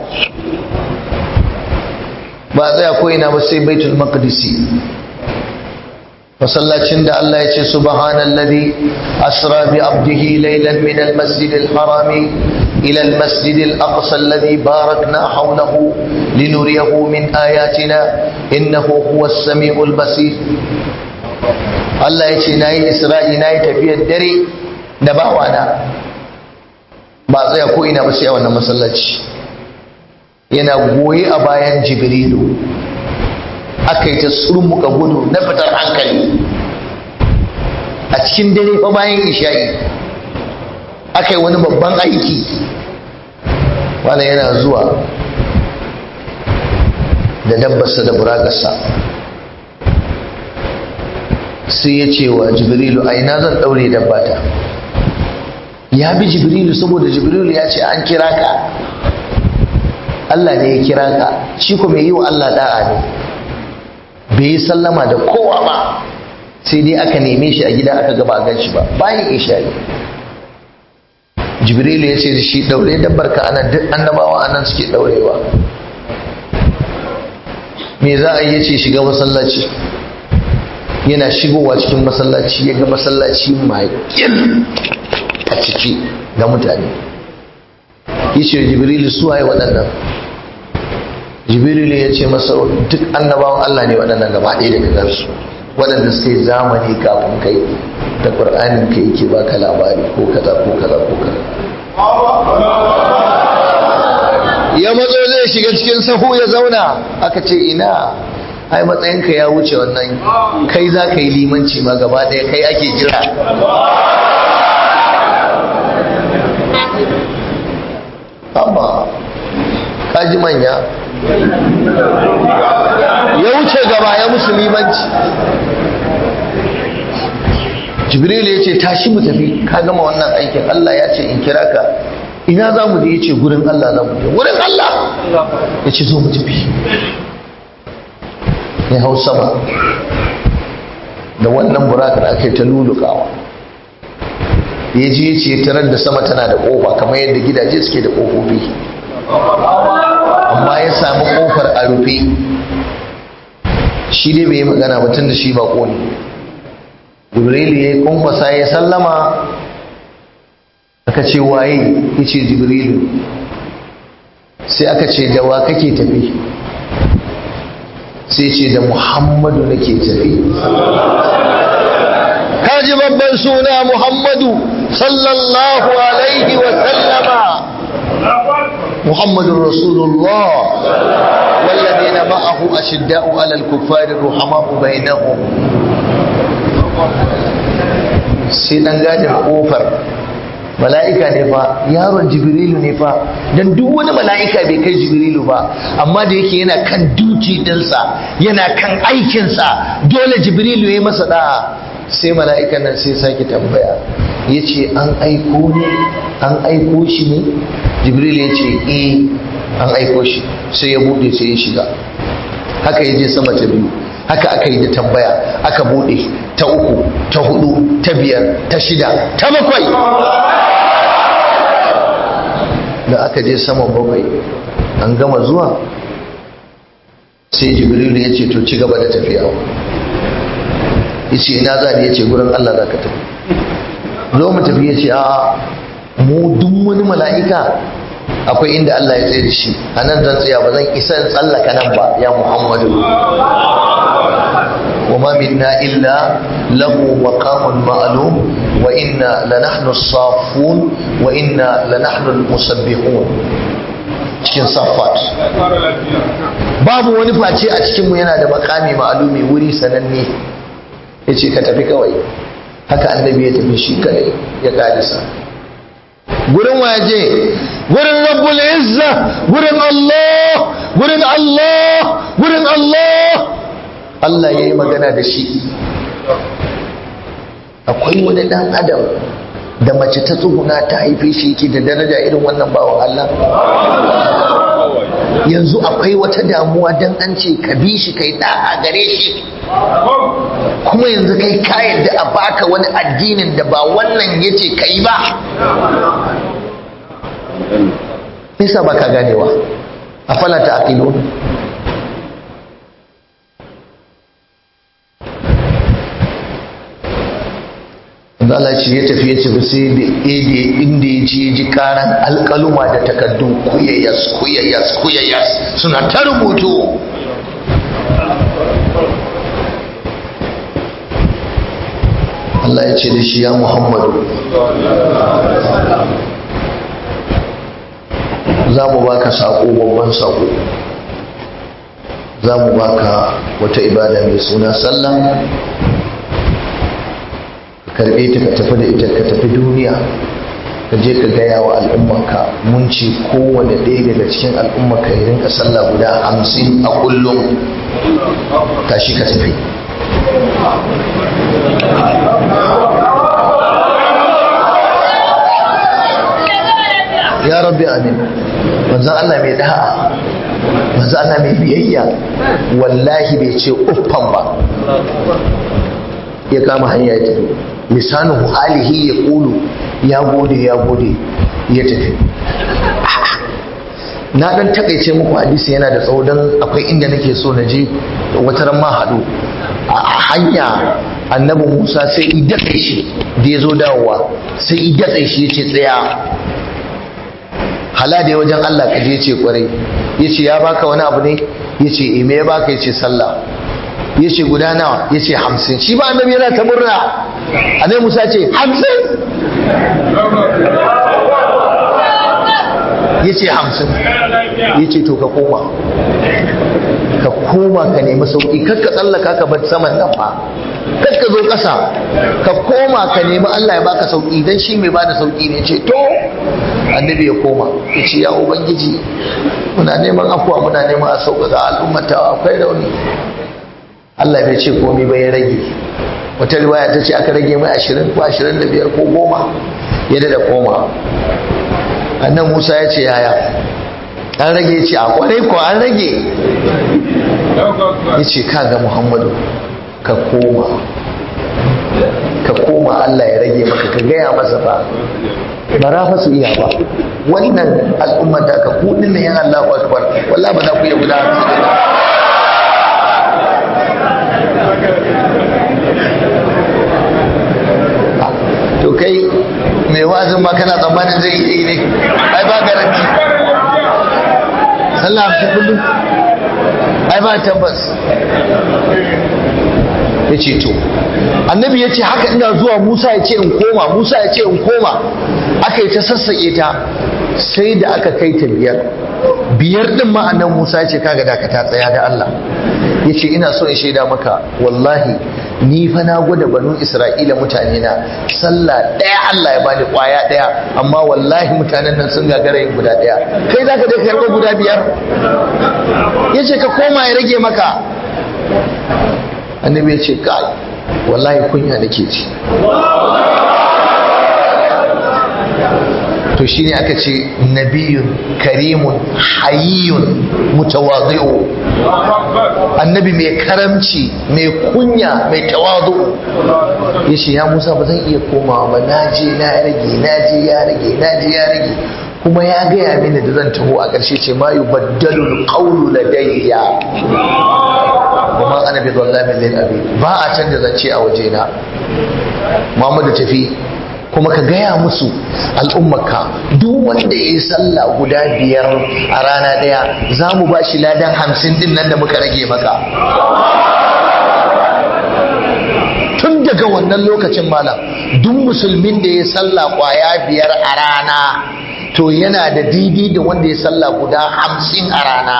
Ba tsaya ko ina ba sai Baitul Maqdisi, masallacin da Allah ya ce subhanallazi asra bi abdihi laylan min al-masjid al-harami ila al-masjid al-aqsa alladhi barakna hawlahu linuriyahu min ayatina innahu huwas samiul basir. Allah ya ce nayi Isra'i, nayi tafiyar dare da bawana. Ba tsaya ko ina ba sai a wannan masallaci, yana goye a bayan Jibrilu. Aka yi ta surmuka gudu na fitar hankali a cikin dare fa bayan isha'i. Aka yi wani babban aiki, wanda yana zuwa da dabbarsa da burakarsa, sai ya ce wa Jibrilu a ina zan daure dabbata. Ya bi Jibrilu saboda Jibrilu ya ce an kira ka, Allah ne ya kira ka, shi kuma yi wa Allah da'a ne. Bai yi sallama da kowa ba, sai dai aka neme shi a gida aka gaba gan shi ba bayan isha'i. Jibrilu ya ce da shi daure dabbar ka anan, duk annabawa anan suke daurewa. Me za a yi? Ya ce shiga masallaci. Yana shigowa cikin masallaci ya ga masallaci makil a ciki ga mutane. Ya ce Jibrilu su waye waɗannan? Jibrilu ya ce masa duk annabawan Allah ne waɗannan gaba ɗaya daga gansu, waɗanda suka yi zamani kafin kai, da ƙur'anin kai yake baka labari ko kaza ko kaza ko kaza. Ya matso zai shiga cikin sahu ya zauna, aka ce ina, ai matsayinka ya wuce wannan, kai za ka yi limanci ma gaba ɗaya, kai ake jira. Amma kaji manya, ya wuce gaba ya musulmanci. Jibril ya ce tashi mu tafi, ka gama wannan aikin, Allah ya ce in kira ka. Ina za mu je? Ya ce gurin Allah za mu je. Gurin Allah? Ya ce zo mu tafi. Ya hau sama da wannan burakar aka yi ta lulukawa. Ya je ya ce tarar da sama tana da ƙofa kamar yadda gidaje suke da ƙofofi, amma ya samu kofar a rufe. shi dai bai yi magana mutum da shi bako ne. Jibrilu ya yi kunkwasa ya sallama, aka ce waye, ya ce Jibrilu. Sai aka ce da wa kake tafi, sai ce da Muhammadu nake tafi. Kaji babban suna Muhammadu sallallahu alaihi wa sallama. Muhammadun Rasulullah walladheena ma'ahu ashidda'u 'alal kuffari ruhama'u bainahum. Sai dan gadin kofar mala'ika ne fa, yaron Jibrilu ne fa, dan duk wani mala'ika bai kai Jibrilu ba, amma da yake yana kan duty dinsa, yana kan aikinsa, dole Jibrilu ya yi masa da'a. Sai mala'ikan nan sai sake tambaya, ya ce an aiko ne, an aiko shi ne? Jibril ya ce eh an aiko shi. Sai ya bude sai ya shiga. Haka ya je sama ta biyu, haka aka yi da tambaya, aka bude ta uku, ta hudu, ta biyar, ta shida, ta bakwai. Da aka je sama bakwai an gama zuwa, sai Jibril ya ce to ci gaba da tafiya. Yace ina za ni? Yace gurin Allah za ka tafi. Zo mu tafi. Yace a mu duk wani mala'ika akwai inda Allah ya tsaye da shi, a nan zan tsaya, ba zan isa in tsallaka nan ba ya Muhammadu. wa ma minna illa lahu maqamun ma'lum wa inna lanahnu as-saffun wa inna lanahnu al-musabbihun. Cikin Saffat babu wani face a cikinmu yana da makami ma'lumi, wuri sananne. Ya ce ka tafi kawai. Haka annabi ya tafi shi kadai ya kadisa. Gurin waje, gurin Rabbul Izza, gurin Allah, gurin Allah, gurin Allah. Allah ya yi magana da shi. Akwai wani dan adam da mace ta tsuguna ta haife shi yake da daraja irin wannan bawan Allah? Yanzu akwai wata damuwa dan an ce ka bi shi kai da'a gare shi, kuma yanzu kai ka yadda a baka wani addinin da ba wannan yace kai ba? Nisa baka ganewa. Afala ta'qilun. Allah ce ya tafi ya ce ba sai da ede inda ya ji ji karan alƙaluma da takaddu kuyayas kuyayas kuyayas suna ta rubutu. Allah ya ce da shi ya Muhammadu, za mu baka sako, babban sako. Za mu baka wata ibada mai suna sallah. Karbe ta ka tafi da ita, ka tafi duniya, ka je ka gaya wa al'ummanka mun ce kowane ɗaya daga cikin al'ummanka ya rinka sallah guda hamsin a kullum. Tashi ka tafi. Ya rabbi amin. Manzon Allah mai da'a, manzon Allah mai biyayya, wallahi bai ce uffan ba. Ya kama hanya ya tafi. Lisanin halihi ya kulu ya gode ya gode ya tafi. Na dan takaice muku hadisi yana da tsawo dan akwai inda nake so na je wata ran ma hadu. A hanya annabi Musa sai i datse shi da ya zo dawowa, sai i datse shi yace tsaya. Hala da wajen Allah ka je ce kwarai. Yace ya baka wani abu ne? Yace eh me ya baka? Yace sallah. Yace guda nawa? Yace hamsin. Shi ba annabi yana ta murna. Annabi Musa ce hamsin. Yace hamsin. Yace to ka koma, ka koma ka nemi sauki, kar ka tsallaka ka bar saman nan fa, kar ka zo ƙasa, ka koma ka nemi Allah ya baka sauki, dan shi mai bada sauki ne. Ce to annabi ya koma, yace ya ubangiji muna neman afuwa, muna neman a sauƙaƙa al'ummata, akwai rauni. Allah bai ce komai ba, ya rage. Wata riwaya ta ce aka rage mai ashirin ko ashirin da biyar ko goma, ya da koma. Annan Musa ya ce yaya an rage? Ya ce a kwarai ko an rage. Ya ce kaga Muhammadu ka koma, ka koma, Allah ya rage maka, ka gaya masa ba bara fa su iya ba. Wannan al'ummar da ka kudin ne yan Allahu akbar, wallahi ba za ku iya guda to kai mai wa'azin ma kana tsammanin zai yi ne ai ba garanti sallah hamsin kullum ai ba tabbas ya ce to annabi ya ce haka ina zuwa Musa ya ce in koma Musa ya ce in koma aka yi ta sassaƙe ta sai da aka kai ta biyar biyar din ma'anan Musa ya ce kaga da ka ta tsaya da Allah ya ce ina so in shaida maka wallahi ni fa na gwada banu Isra'ila mutane na sallah ɗaya Allah ya bani ƙwaya ɗaya amma wallahi mutanen nan sun gagara yin guda ɗaya kai zaka je karɓo guda biyar ya ce ka koma ya rage maka annabi ya ce kai wallahi kunya nake ci to shine aka ce nabiyun karimun hayyun mutawadhi'u annabi mai karamci mai kunya mai tawazu yace ya Musa ba zan iya komawa ba naje na rage naje ya rage naje ya rage kuma ya gaya mini da zan taho a ƙarshe ce ma yubaddalu alqawlu ladayya kuma ana bi zallamin lil abi ba a canza zance a wajena Muhammadu tafi kuma ka gaya musu al'ummarka duk wanda ya yi sallah guda biyar a rana ɗaya za mu ba shi ladan hamsin din nan da muka rage maka tun daga wannan lokacin malam duk musulmin da ya yi sallah kwaya biyar a rana to yana da daidai da wanda ya yi sallah guda hamsin a rana.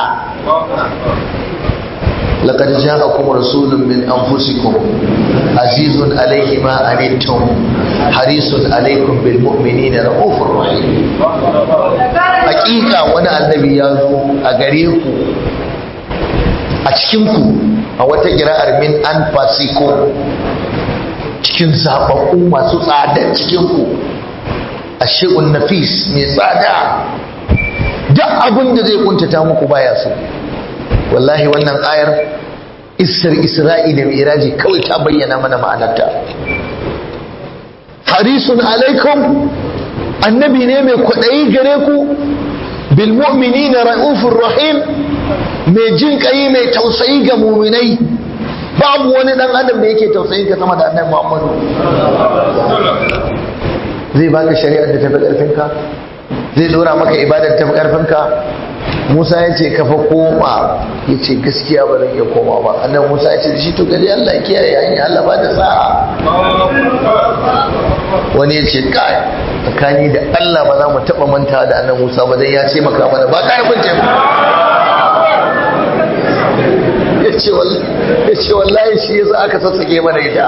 لقد جاءكم رسول من أنفسكم عزيز عليه ما عنتم حريص عليكم بالمؤمنين رؤوف رحيم حقيقة وانا النبي يازو أغريكو أتشكنكو أو تجرى من أنفسكم cikin zaɓaɓɓu masu tsada cikinku a shi'un nafis mai tsada duk abin da zai kuntata muku baya so wallahi wannan ayar isar isra'i da miraji kawai ta bayyana mana ma'anarta harisun alaikum annabi ne mai kwaɗayi gare ku bil mu'minina ra'ufur rahim mai jin kai mai tausayi ga mu'minai babu wani dan adam da yake tausayin ka sama da annabi Muhammadu zai baka shari'ar da tafi karfinka zai dora maka ibadar tafi karfinka Musa ya ce kafa koma ya ce gaskiya ba zan iya koma ba annan Musa ya ce da shi to gari Allah kiyaye hanyar Allah ba da sa'a wani ya ce kai tsakani da Allah ba za mu taɓa manta da annan Musa ba dan ya ce maka mana ba karfin ce ya ce wallahi shi yasa aka sassake mana ita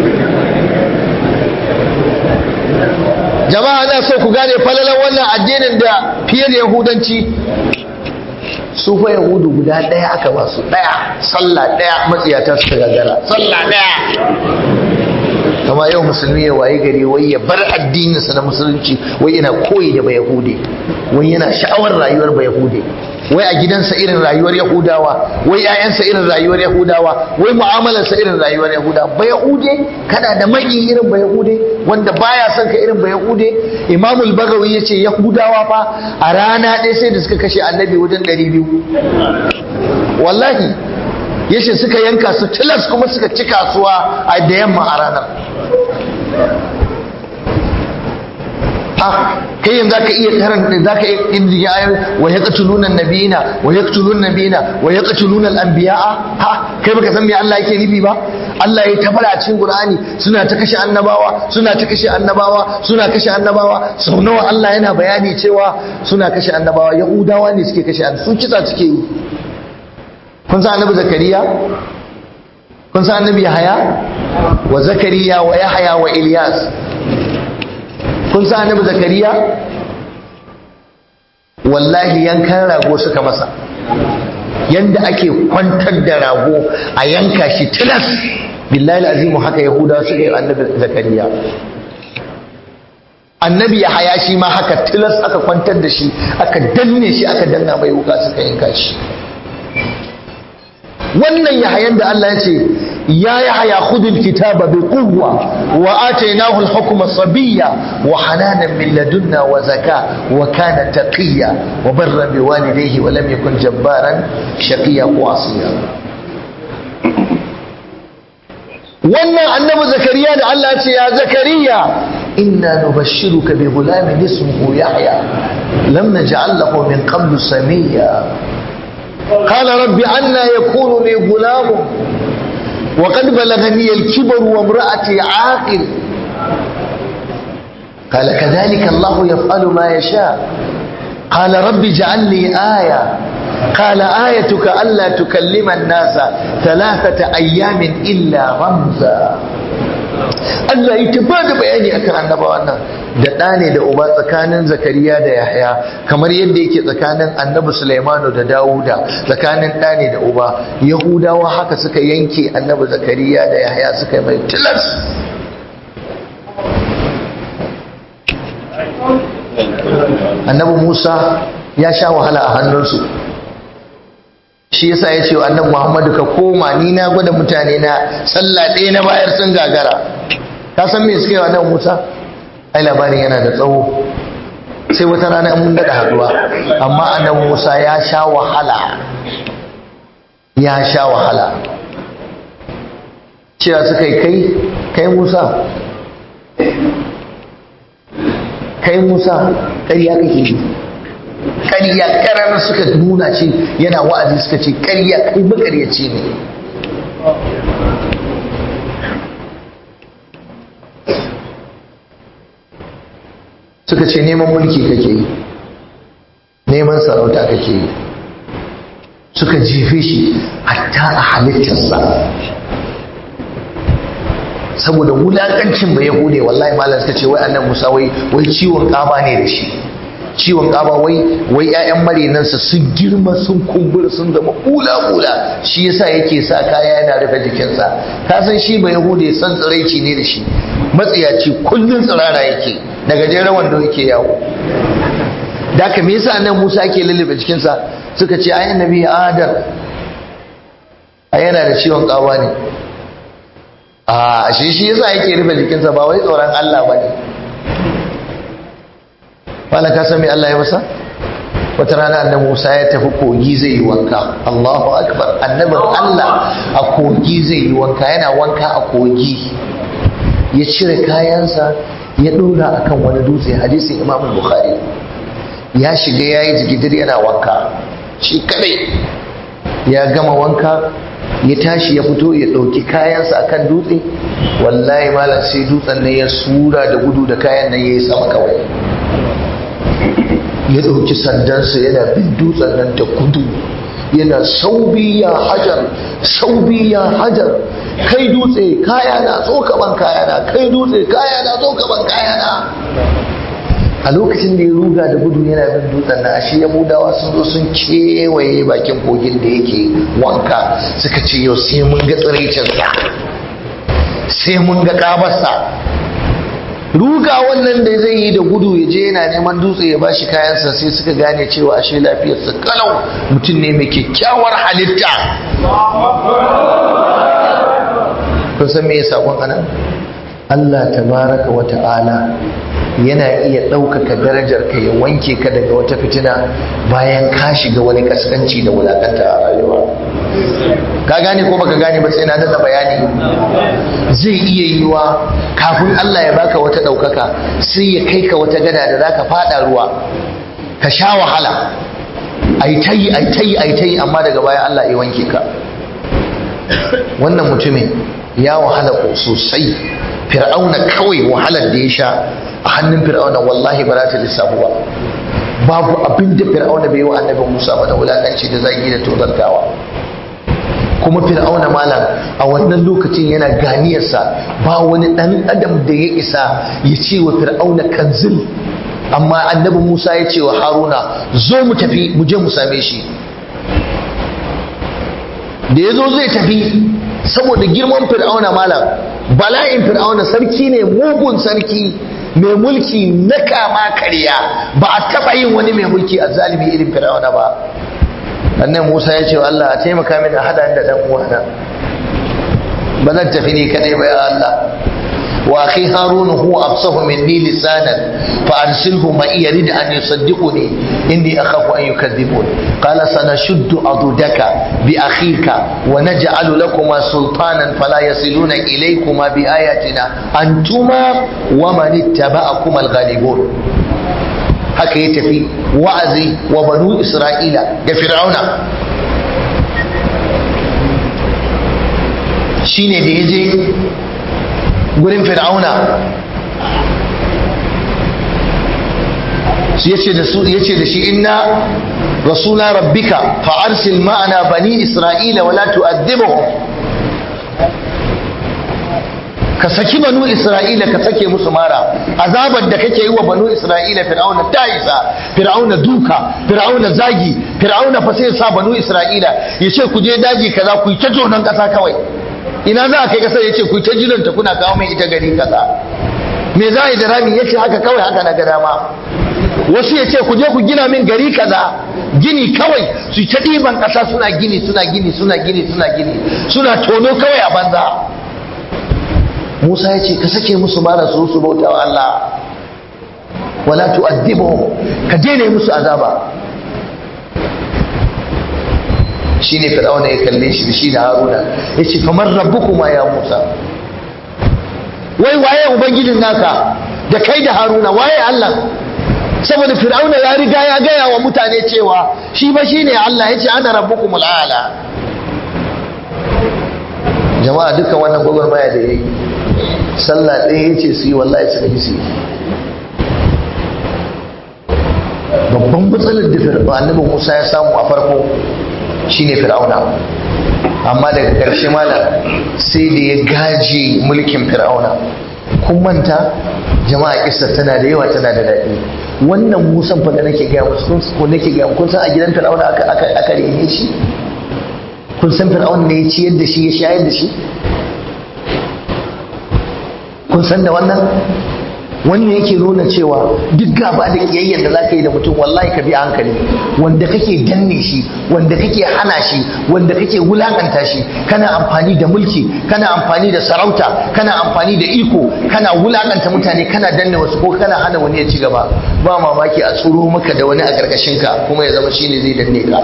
jama'a na so ku gane falalan wannan addinin da fiye da yahudanci su fa yahudu guda ɗaya aka ba su ɗaya sallah ɗaya matsiyata su gagara sallah ɗaya kama yau musulmi ya waye gari wai ya bar addininsa na musulunci wai yana koyi da ba yahude wai yana sha'awar rayuwar ba yahude wai a gidansa irin rayuwar yahudawa wai 'ya'yansa irin rayuwar yahudawa wai mu'amalarsa irin rayuwar yahudawa ba yahude kana da maki irin ba yahude wanda baya son ka irin ba yahude imamul bagawi yace yahudawa fa a rana ɗaya sai da suka kashe annabi wajen ɗari biyu wallahi yace suka yanka su tilas kuma suka ci kasuwa a da yamma a ranar kai yanzu zaka iya karanta zaka iya inji ayoyi wa yaqtuluna nabiyina wa yaqtuluna nabiyina wa yaqtuluna al-anbiya'a ha kai baka san me Allah yake nufi ba Allah ya tafara a cikin Qur'ani suna ta kashe annabawa suna ta kashe annabawa suna kashe annabawa sau nawa Allah yana bayani cewa suna kashe annabawa yahudawa ne suke kashe annabawa su kisa suke yi kun san annabi zakariya kun san annabi yahaya wa zakariya wa yahaya wa ilyas kun san annabi zakariya wallahi yankan rago suka masa yanda ake kwantar da rago a yanka shi tilas billahi azimu haka yahuda suka yi annabi zakariya annabi yahaya shi ma haka tilas aka kwantar da shi aka danne shi aka danna mai wuka suka yanka shi wannan yahayan da Allah ya ce ya yahaya khudil kitaba bi quwwa wa atainahu al-hukma sabiyya wa hananan min ladunna wa zaka wa kana taqiyya wa barra bi walidayhi wa lam yakun jabbaran shaqiyya wa asiya wannan annabi zakariya da Allah ya ce ya zakariya inna nubashshiruka bi ghulamin ismuhu Yahya lam naj'al lahu min qablu samiyya qala rabbi anna yakunu li ghulamun wa qad balaghani al-kibaru wa imra'ati 'aqil qala kadhalika Allah yaf'alu ma yasha qala rabbi ij'al li aya قال آيتك ألا تكلم الناس ثلاثة أيام إلا رمزا Allah ya bada bayani akan annabawan nan da ɗa ne da uba tsakanin Zakariya da Yahya kamar yadda yake tsakanin annabi Sulaimanu da Dawuda tsakanin ɗa ne da uba. Yahudawa haka suka yanke annabi Zakariya da Yahya suka yi mai tilas. Annabi Musa ya sha wahala a hannunsu, shi yasa ya ce wa annabi Muhammadu ka koma, ni na gwada mutane na sallah ɗaya na bayar sun gagara. Ka san me suka yi wa annabi Musa? Ai labarin yana da tsawo, sai wata rana mun daɗa haɗuwa. Amma annabi Musa ya sha wahala, ya sha wahala. Cewa suka yi kai kai Musa kai Musa ƙarya kake yi, ƙarya ƙarar suka nuna ce yana wa'azi, suka ce ƙarya kai maƙaryaci ne. Suka ce neman mulki kake yi, neman sarauta kake yi. Suka jefe shi hatta a halittarsa, saboda wulakancin ba yahude. Wallahi malam suka ce wai annabi Musa wai wai ciwon ƙaba ne da shi, ciwon ƙaba. wai wai ƴaƴan marinansa sun girma sun kumbura sun zama kula-kula, shi yasa yake sa kaya yana rufe jikinsa. Ka san shi ba yahude san tsiraici ne da shi, matsiyaci kullun tsirara yake, daga jeren wando yake yawo. Da ka me yasa annabi Musa yake lullube jikinsa? Suka ce ai annabi Adam ai yana da ciwon ƙaba ne. a shi shi yasa yake rufe jikinsa, ba wai tsoron Allah bane. wala ka san me Allah ya masa? Wata rana annabi Musa ya tafi kogi zai yi wanka. Allahu akbar, annabin Allah a kogi zai yi wanka, yana wanka a kogi. Ya cire kayansa ya dora akan wani dutse, hadisin Imam Bukhari. Ya shiga yayi jigidir yana wanka shi kadai. Ya gama wanka ya tashi ya fito ya ɗauki kayansa akan dutse. Wallahi malam sai dutsen nan ya sura da gudu da kayan nan ya yi sama kawai. Ya ɗauki sandansa yana bin dutsen nan da gudu, yana saubi ya hajar, saubi ya hajar, kai dutse kaya na tsokaban kaya na, kai dutse kaya na tsokaban kaya na. A lokacin da ya ruga da gudu yana bin dutsen nan, ashe Yahudawa sun zo sun kewaye bakin kogin da yake wanka. Suka ce yau sai mun ga tsiraicinsa, sai mun ga kabarsa. Ruga wannan da zai yi da gudu ya je yana neman dutse ya bashi kayansa, sai suka gane cewa ashe lafiyarsa kalau, mutum ne mai kyakkyawar halitta. Kun san me ya sakon anan? Allah tabaraka wa ta'ala yana iya ɗaukaka darajar ka ya wanke ka daga wata fitina bayan ka shiga wani kaskanci da wulakanta a rayuwa. Ka gane ko baka gane ba sai na dada bayani. Zai iya yiwa kafin Allah ya baka wata ɗaukaka sai ya kai ka wata gada da zaka fada ruwa ka sha wahala, ai tayi ai tayi ai tayi, amma daga baya Allah ya wanke ka. Wannan mutumin ya wahala sosai. Fir'auna kawai wahalar da ya sha a hannun Fir'auna wallahi ba za ta lissafu ba. Babu abin da Fir'auna bai yi wa annabi Musa ba da wulakanci da zagi da tozartawa. Kuma Fir'auna malam a wannan lokacin yana ganiyarsa, ba wani dan adam da ya isa ya ce wa Fir'auna kanzil. Amma annabi Musa ya ce wa Haruna zo mu tafi mu je mu same shi. Da ya zo zai tafi, saboda girman Fir'auna malam, bala'in Fir'auna, sarki ne, mugun sarki, mai mulki na kama karya. Ba a taɓa yin wani mai mulki a zalimi irin Fir'auna ba. Annan Musa ya ce wa Allah a taimaka mini a hada da dan uwana, ba zan tafi ni kadai ba ya Allah. wa akhi harun huwa afsahu minni lisanan fa arsilhu ma yarid an yusaddiquni inni akhafu an yukadhibun qala sanashuddu adudaka bi akhika wa naj'alu lakuma sultanan fala yasiluna ilaykuma bi ayatina antuma wa man ittaba'akum al-ghalibun. haka ya tafi wa'azi wa banu isra'ila ga fir'auna. shine da yaje gurin fir'auna su yace da su yace da shi inna rasula rabbika fa arsil ma'ana bani isra'ila wala tu'adhibuhum, ka saki banu isra'ila ka sake musu mara. azabar da kake yi wa banu isra'ila fir'auna ta isa, fir'auna duka, fir'auna zagi, fir'auna fa sai sa banu isra'ila yace ku je daji kaza ku yi ta tonon kasa kawai. ina za a kai kasar yace ku yi ta jiranta kuna kawo mai ita gari kaza. me za a yi da rami yace haka kawai, haka na ga dama. wasu yace ku je ku gina min gari kaza, gini kawai su ta ɗiban ƙasa suna gini suna gini suna gini suna gini suna tono kawai a banza. Musa ya ce ka sake musu mara su su bauta wa Allah wala tu'adhibuhum, ka daina musu azaba. shine fir'auna ya kalle shi shi da Haruna yace kamar rabbukuma ya Musa, wai waye ubangijin naka da kai da Haruna, waye Allah? saboda fir'auna ya riga ya gaya wa mutane cewa shi ba shine Allah, yace ana rabbukumul a'la. jama'a duka wannan gwagwarmaya da yayi sallah ɗaya yace su yi, wallahi suka yi su yi. babban matsalar da fir'auna annabi Musa ya samu a farko shine fir'auna, amma daga ƙarshe malam sai da ya gaje mulkin fir'auna. kun manta jama'a kissa tana da yawa, tana da daɗi. wannan Musan fa da nake gaya musu ko nake gaya kun san a gidan fir'auna aka aka aka rene shi? kun san fir'auna ne ya ciyar da shi ya shayar da shi? kun san da wannan? wannan yake nuna cewa duk gaba da kiyayyen da zaka yi da mutum wallahi ka bi a hankali. wanda kake danne shi, wanda kake hana shi, wanda kake wulakanta shi, kana amfani da mulki, kana amfani da sarauta, kana amfani da iko, kana wulakanta mutane, kana danne wasu ko kana hana wani ya ci gaba, ba mamaki a tsoro maka da wani a karkashin ka kuma ya zama shine zai danne ka.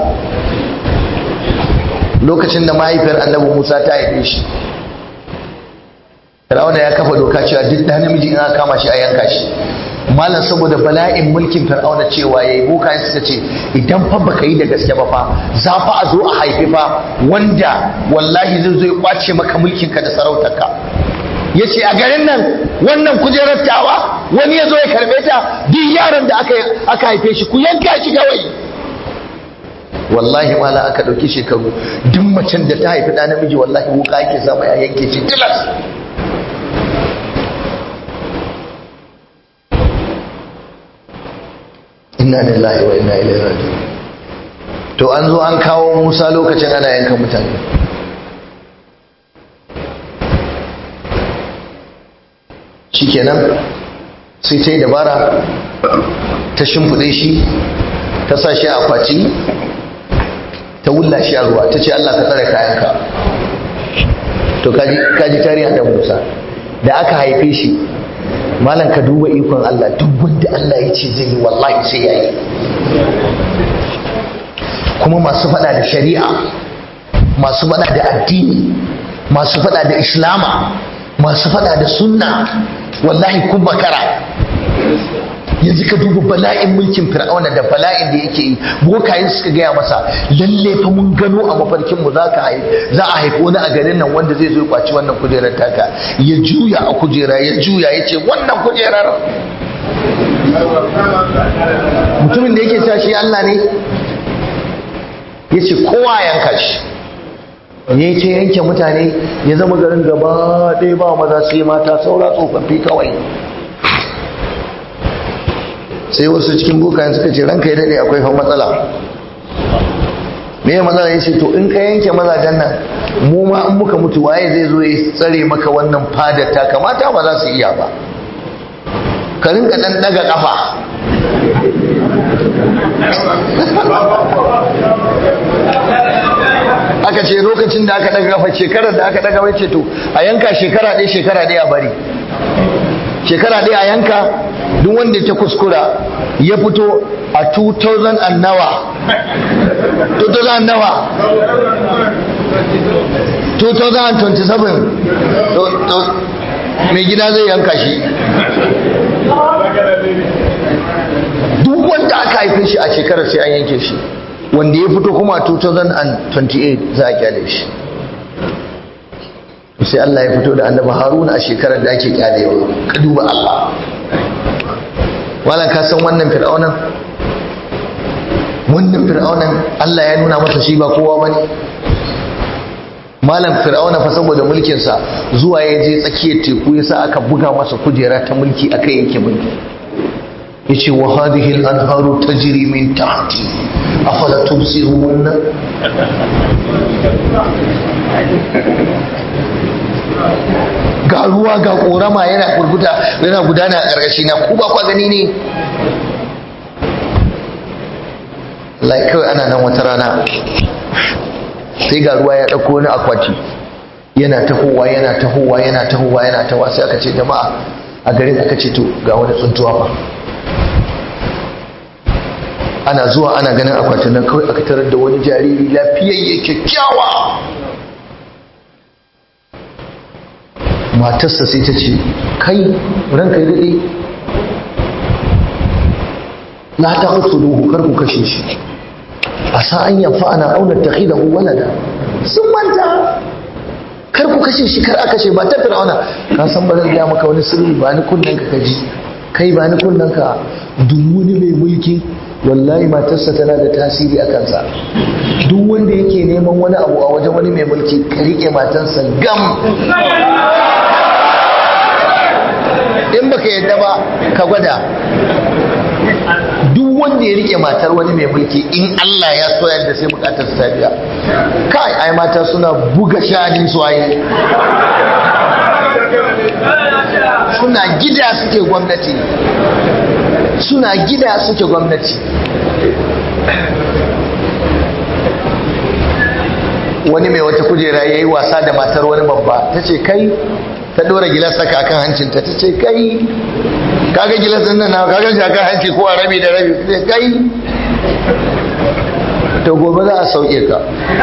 lokacin da mahaifiyar annabi Musa ta haife shi, Fir'auna ya kafa doka cewa duk da namiji in aka kama shi a yanka shi. malam saboda bala'in mulkin Fir'auna cewa yayi boka suka ce idan fa baka yi da gaske ba fa za fa a zo a haife fa wanda wallahi zai zo ya kwace maka mulkin ka da sarautar ka. yace a garin nan wannan kujerar tawa wani ya zo ya karbe ta, duk yaron da aka aka haife shi ku yanka shi kawai. wallahi mala aka dauki shekaru, duk macen da ta haifi da namiji wallahi wuka yake zama ya yanke shi tilas. inna lillahi wa inna ilaihi raji'un. to an zo an kawo Musa lokacin ana yanka mutane. shikenan sai ta yi dabara ta shimfiɗe shi, ta sa shi a akwati, ta wulla shi a ruwa, ta ce Allah ka tsare kayanka. to kaji kaji tarihi da Musa da aka haife shi. malam ka duba ikon Allah, duk wanda Allah ya ce zai yi wallahi sai ya yi. kuma masu fada da shari'a, masu fada da addini, masu fada da islama, masu fada da sunna, wallahi kun bakara. yanzu ka duba bala'in mulkin fir'auna da bala'in da yake yi. bokayen suka gaya masa lalle fa mun gano a mafarkin mu zaka haifi za a haifi wani a garin nan wanda zai zo ya kwaci wannan kujerar taka. ya juya a kujera, ya juya ya ce wannan kujerar. mutumin da yake sa shi Allah ne ya ce kowa yanka shi. ya ce yanke mutane, ya zama garin gaba ɗaya ba maza sai mata, saura tsofaffi kawai. sai wasu cikin bokayen suka ce ranka ya daɗe akwai fa matsala. me ya matsala? ya ce to in ka yanke mazajen nan mu ma in muka mutu waye zai zo ya tsare maka wannan fadar ta? kamata ba za su iya ba, ka rinka ɗan ɗaga ƙafa. aka ce lokacin da aka ɗaga ƙafa, shekarar da aka ɗaga wai ce to a yanka shekara ɗaya shekara ɗaya bari. shekara ɗaya a yanka. Duk wanda ta kuskura ya fito a two thousand and nawa two thousand nawa two thousand twenty-seven mai gida zai yanka shi. Duk wanda aka haife shi a shekarar sai an yanke shi, wanda ya fito kuma a two thousand twenty-eight za a kyale shi. Sai Allah ya fito da annabi Haruna a shekarar da ake kyalewa. Ka duba Allah. Wala ka san wannan fir'aunan? Wannan fir'aunan Allah ya nuna masa shi ba kowa bane. Malam fir'auna fa saboda mulkin sa zuwa ya je tsakiyar teku yasa aka buga masa kujera ta mulki akai yake mulki. Yace wa hadhihi al-anharu tajri min tahti afala tubsirun. Ga ruwa ga korama yana kurkuta yana gudana a ƙarƙashi na, ku ba kwa gani ne? Lai kawai ana nan wata rana sai ga ruwa ya ɗauko wani akwati yana tahowa yana tahowa yana tahowa yana tahowa, sai aka ce jama'a a garin aka ce to ga wani tsuntuwa ba. Ana zuwa ana ganin akwatin nan kawai aka tarar da wani jariri lafiyayye kyakkyawa. Matarsa sai ta ce kai ranka yi daɗe la ta usuluhu, kar ku kashe shi, a sa an yamfa ana auna takhidahu walada. Sun manta, kar ku kashe shi, kar a kashe. Ba ta fir'auna, ka san ba zan gaya maka wani sirri, ba ni kunnen ka kaji, kai ba ni kunnen ka. Duk wani mai mulki wallahi matarsa tana da tasiri a kansa. Duk wanda yake neman wani abu a wajen wani mai mulki, ka riƙe matarsa gam. In baka yadda ba ka gwada. Duk wanda ya rike matar wani mai mulki, in Allah ya so yadda sai bukatar su tafiya. Kai ai mata suna buga shanin su ayi, suna gida suke gwamnati, suna gida suke gwamnati. Wani mai wata kujera yayi wasa da matar wani babba, tace kai, ta dora gilas saka akan hancinta, ta ce kai kaga gilas din nan kaga shi akan hanci ko a rabi da rabi, ta ce kai to gobe za a sauke ka.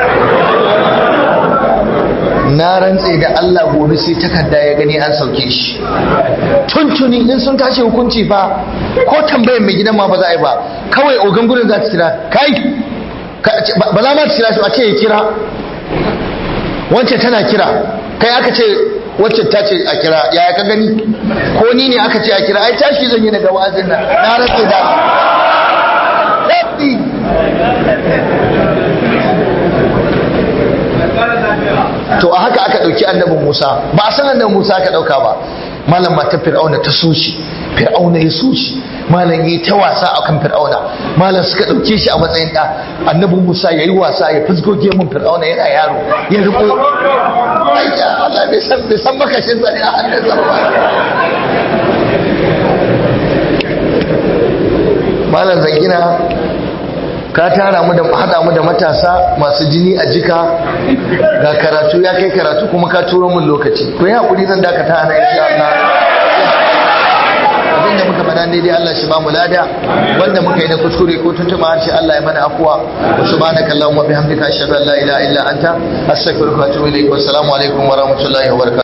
Na rantse da Allah gobe sai takarda ya gani an sauke shi. Tuntuni in sun tashi hukunci fa ko tambayar mai gidan ma ba za a yi ba, kawai ogan gurin za ta kira kai, ba za ma ta kira shi a ce ya kira wance tana kira, kai aka ce wacce ta ce a kira, yaya ka gani? Ko ni ne aka ce a kira, ai tashi zan yi daga wa'azin nan, na rantse da rabbi. To a haka aka dauki annabin Musa, ba a san annabin Musa aka dauka ba. Malam mata Fir'auna ta so shi, Fir'auna ya so shi, malam yayi ta wasa akan Fir'auna, malam suka dauke shi a matsayin da. Annabin Musa yayi wasa ya fusgoge mun Fir'auna yana yaro, ya riko ayya Allah bai san bai san baka shin zane a hannun sa ba. Malam Zangina ka tara mu da hada mu da matasa masu jini a jika, ga karatu ya kai karatu kuma ka turo mun lokaci. To ya hakuri zan dakata ana insha Allah. Abinda muka bada daidai Allah shi ba mu lada, wanda muka yi na kuskure ko tuntuma harshe Allah ya mana afwa. Wa subhanaka allahumma bihamdika ashhadu an la ilaha illa anta astaghfiruka wa atubu ilaik. Wa assalamu alaikum wa rahmatullahi wa barakatuh.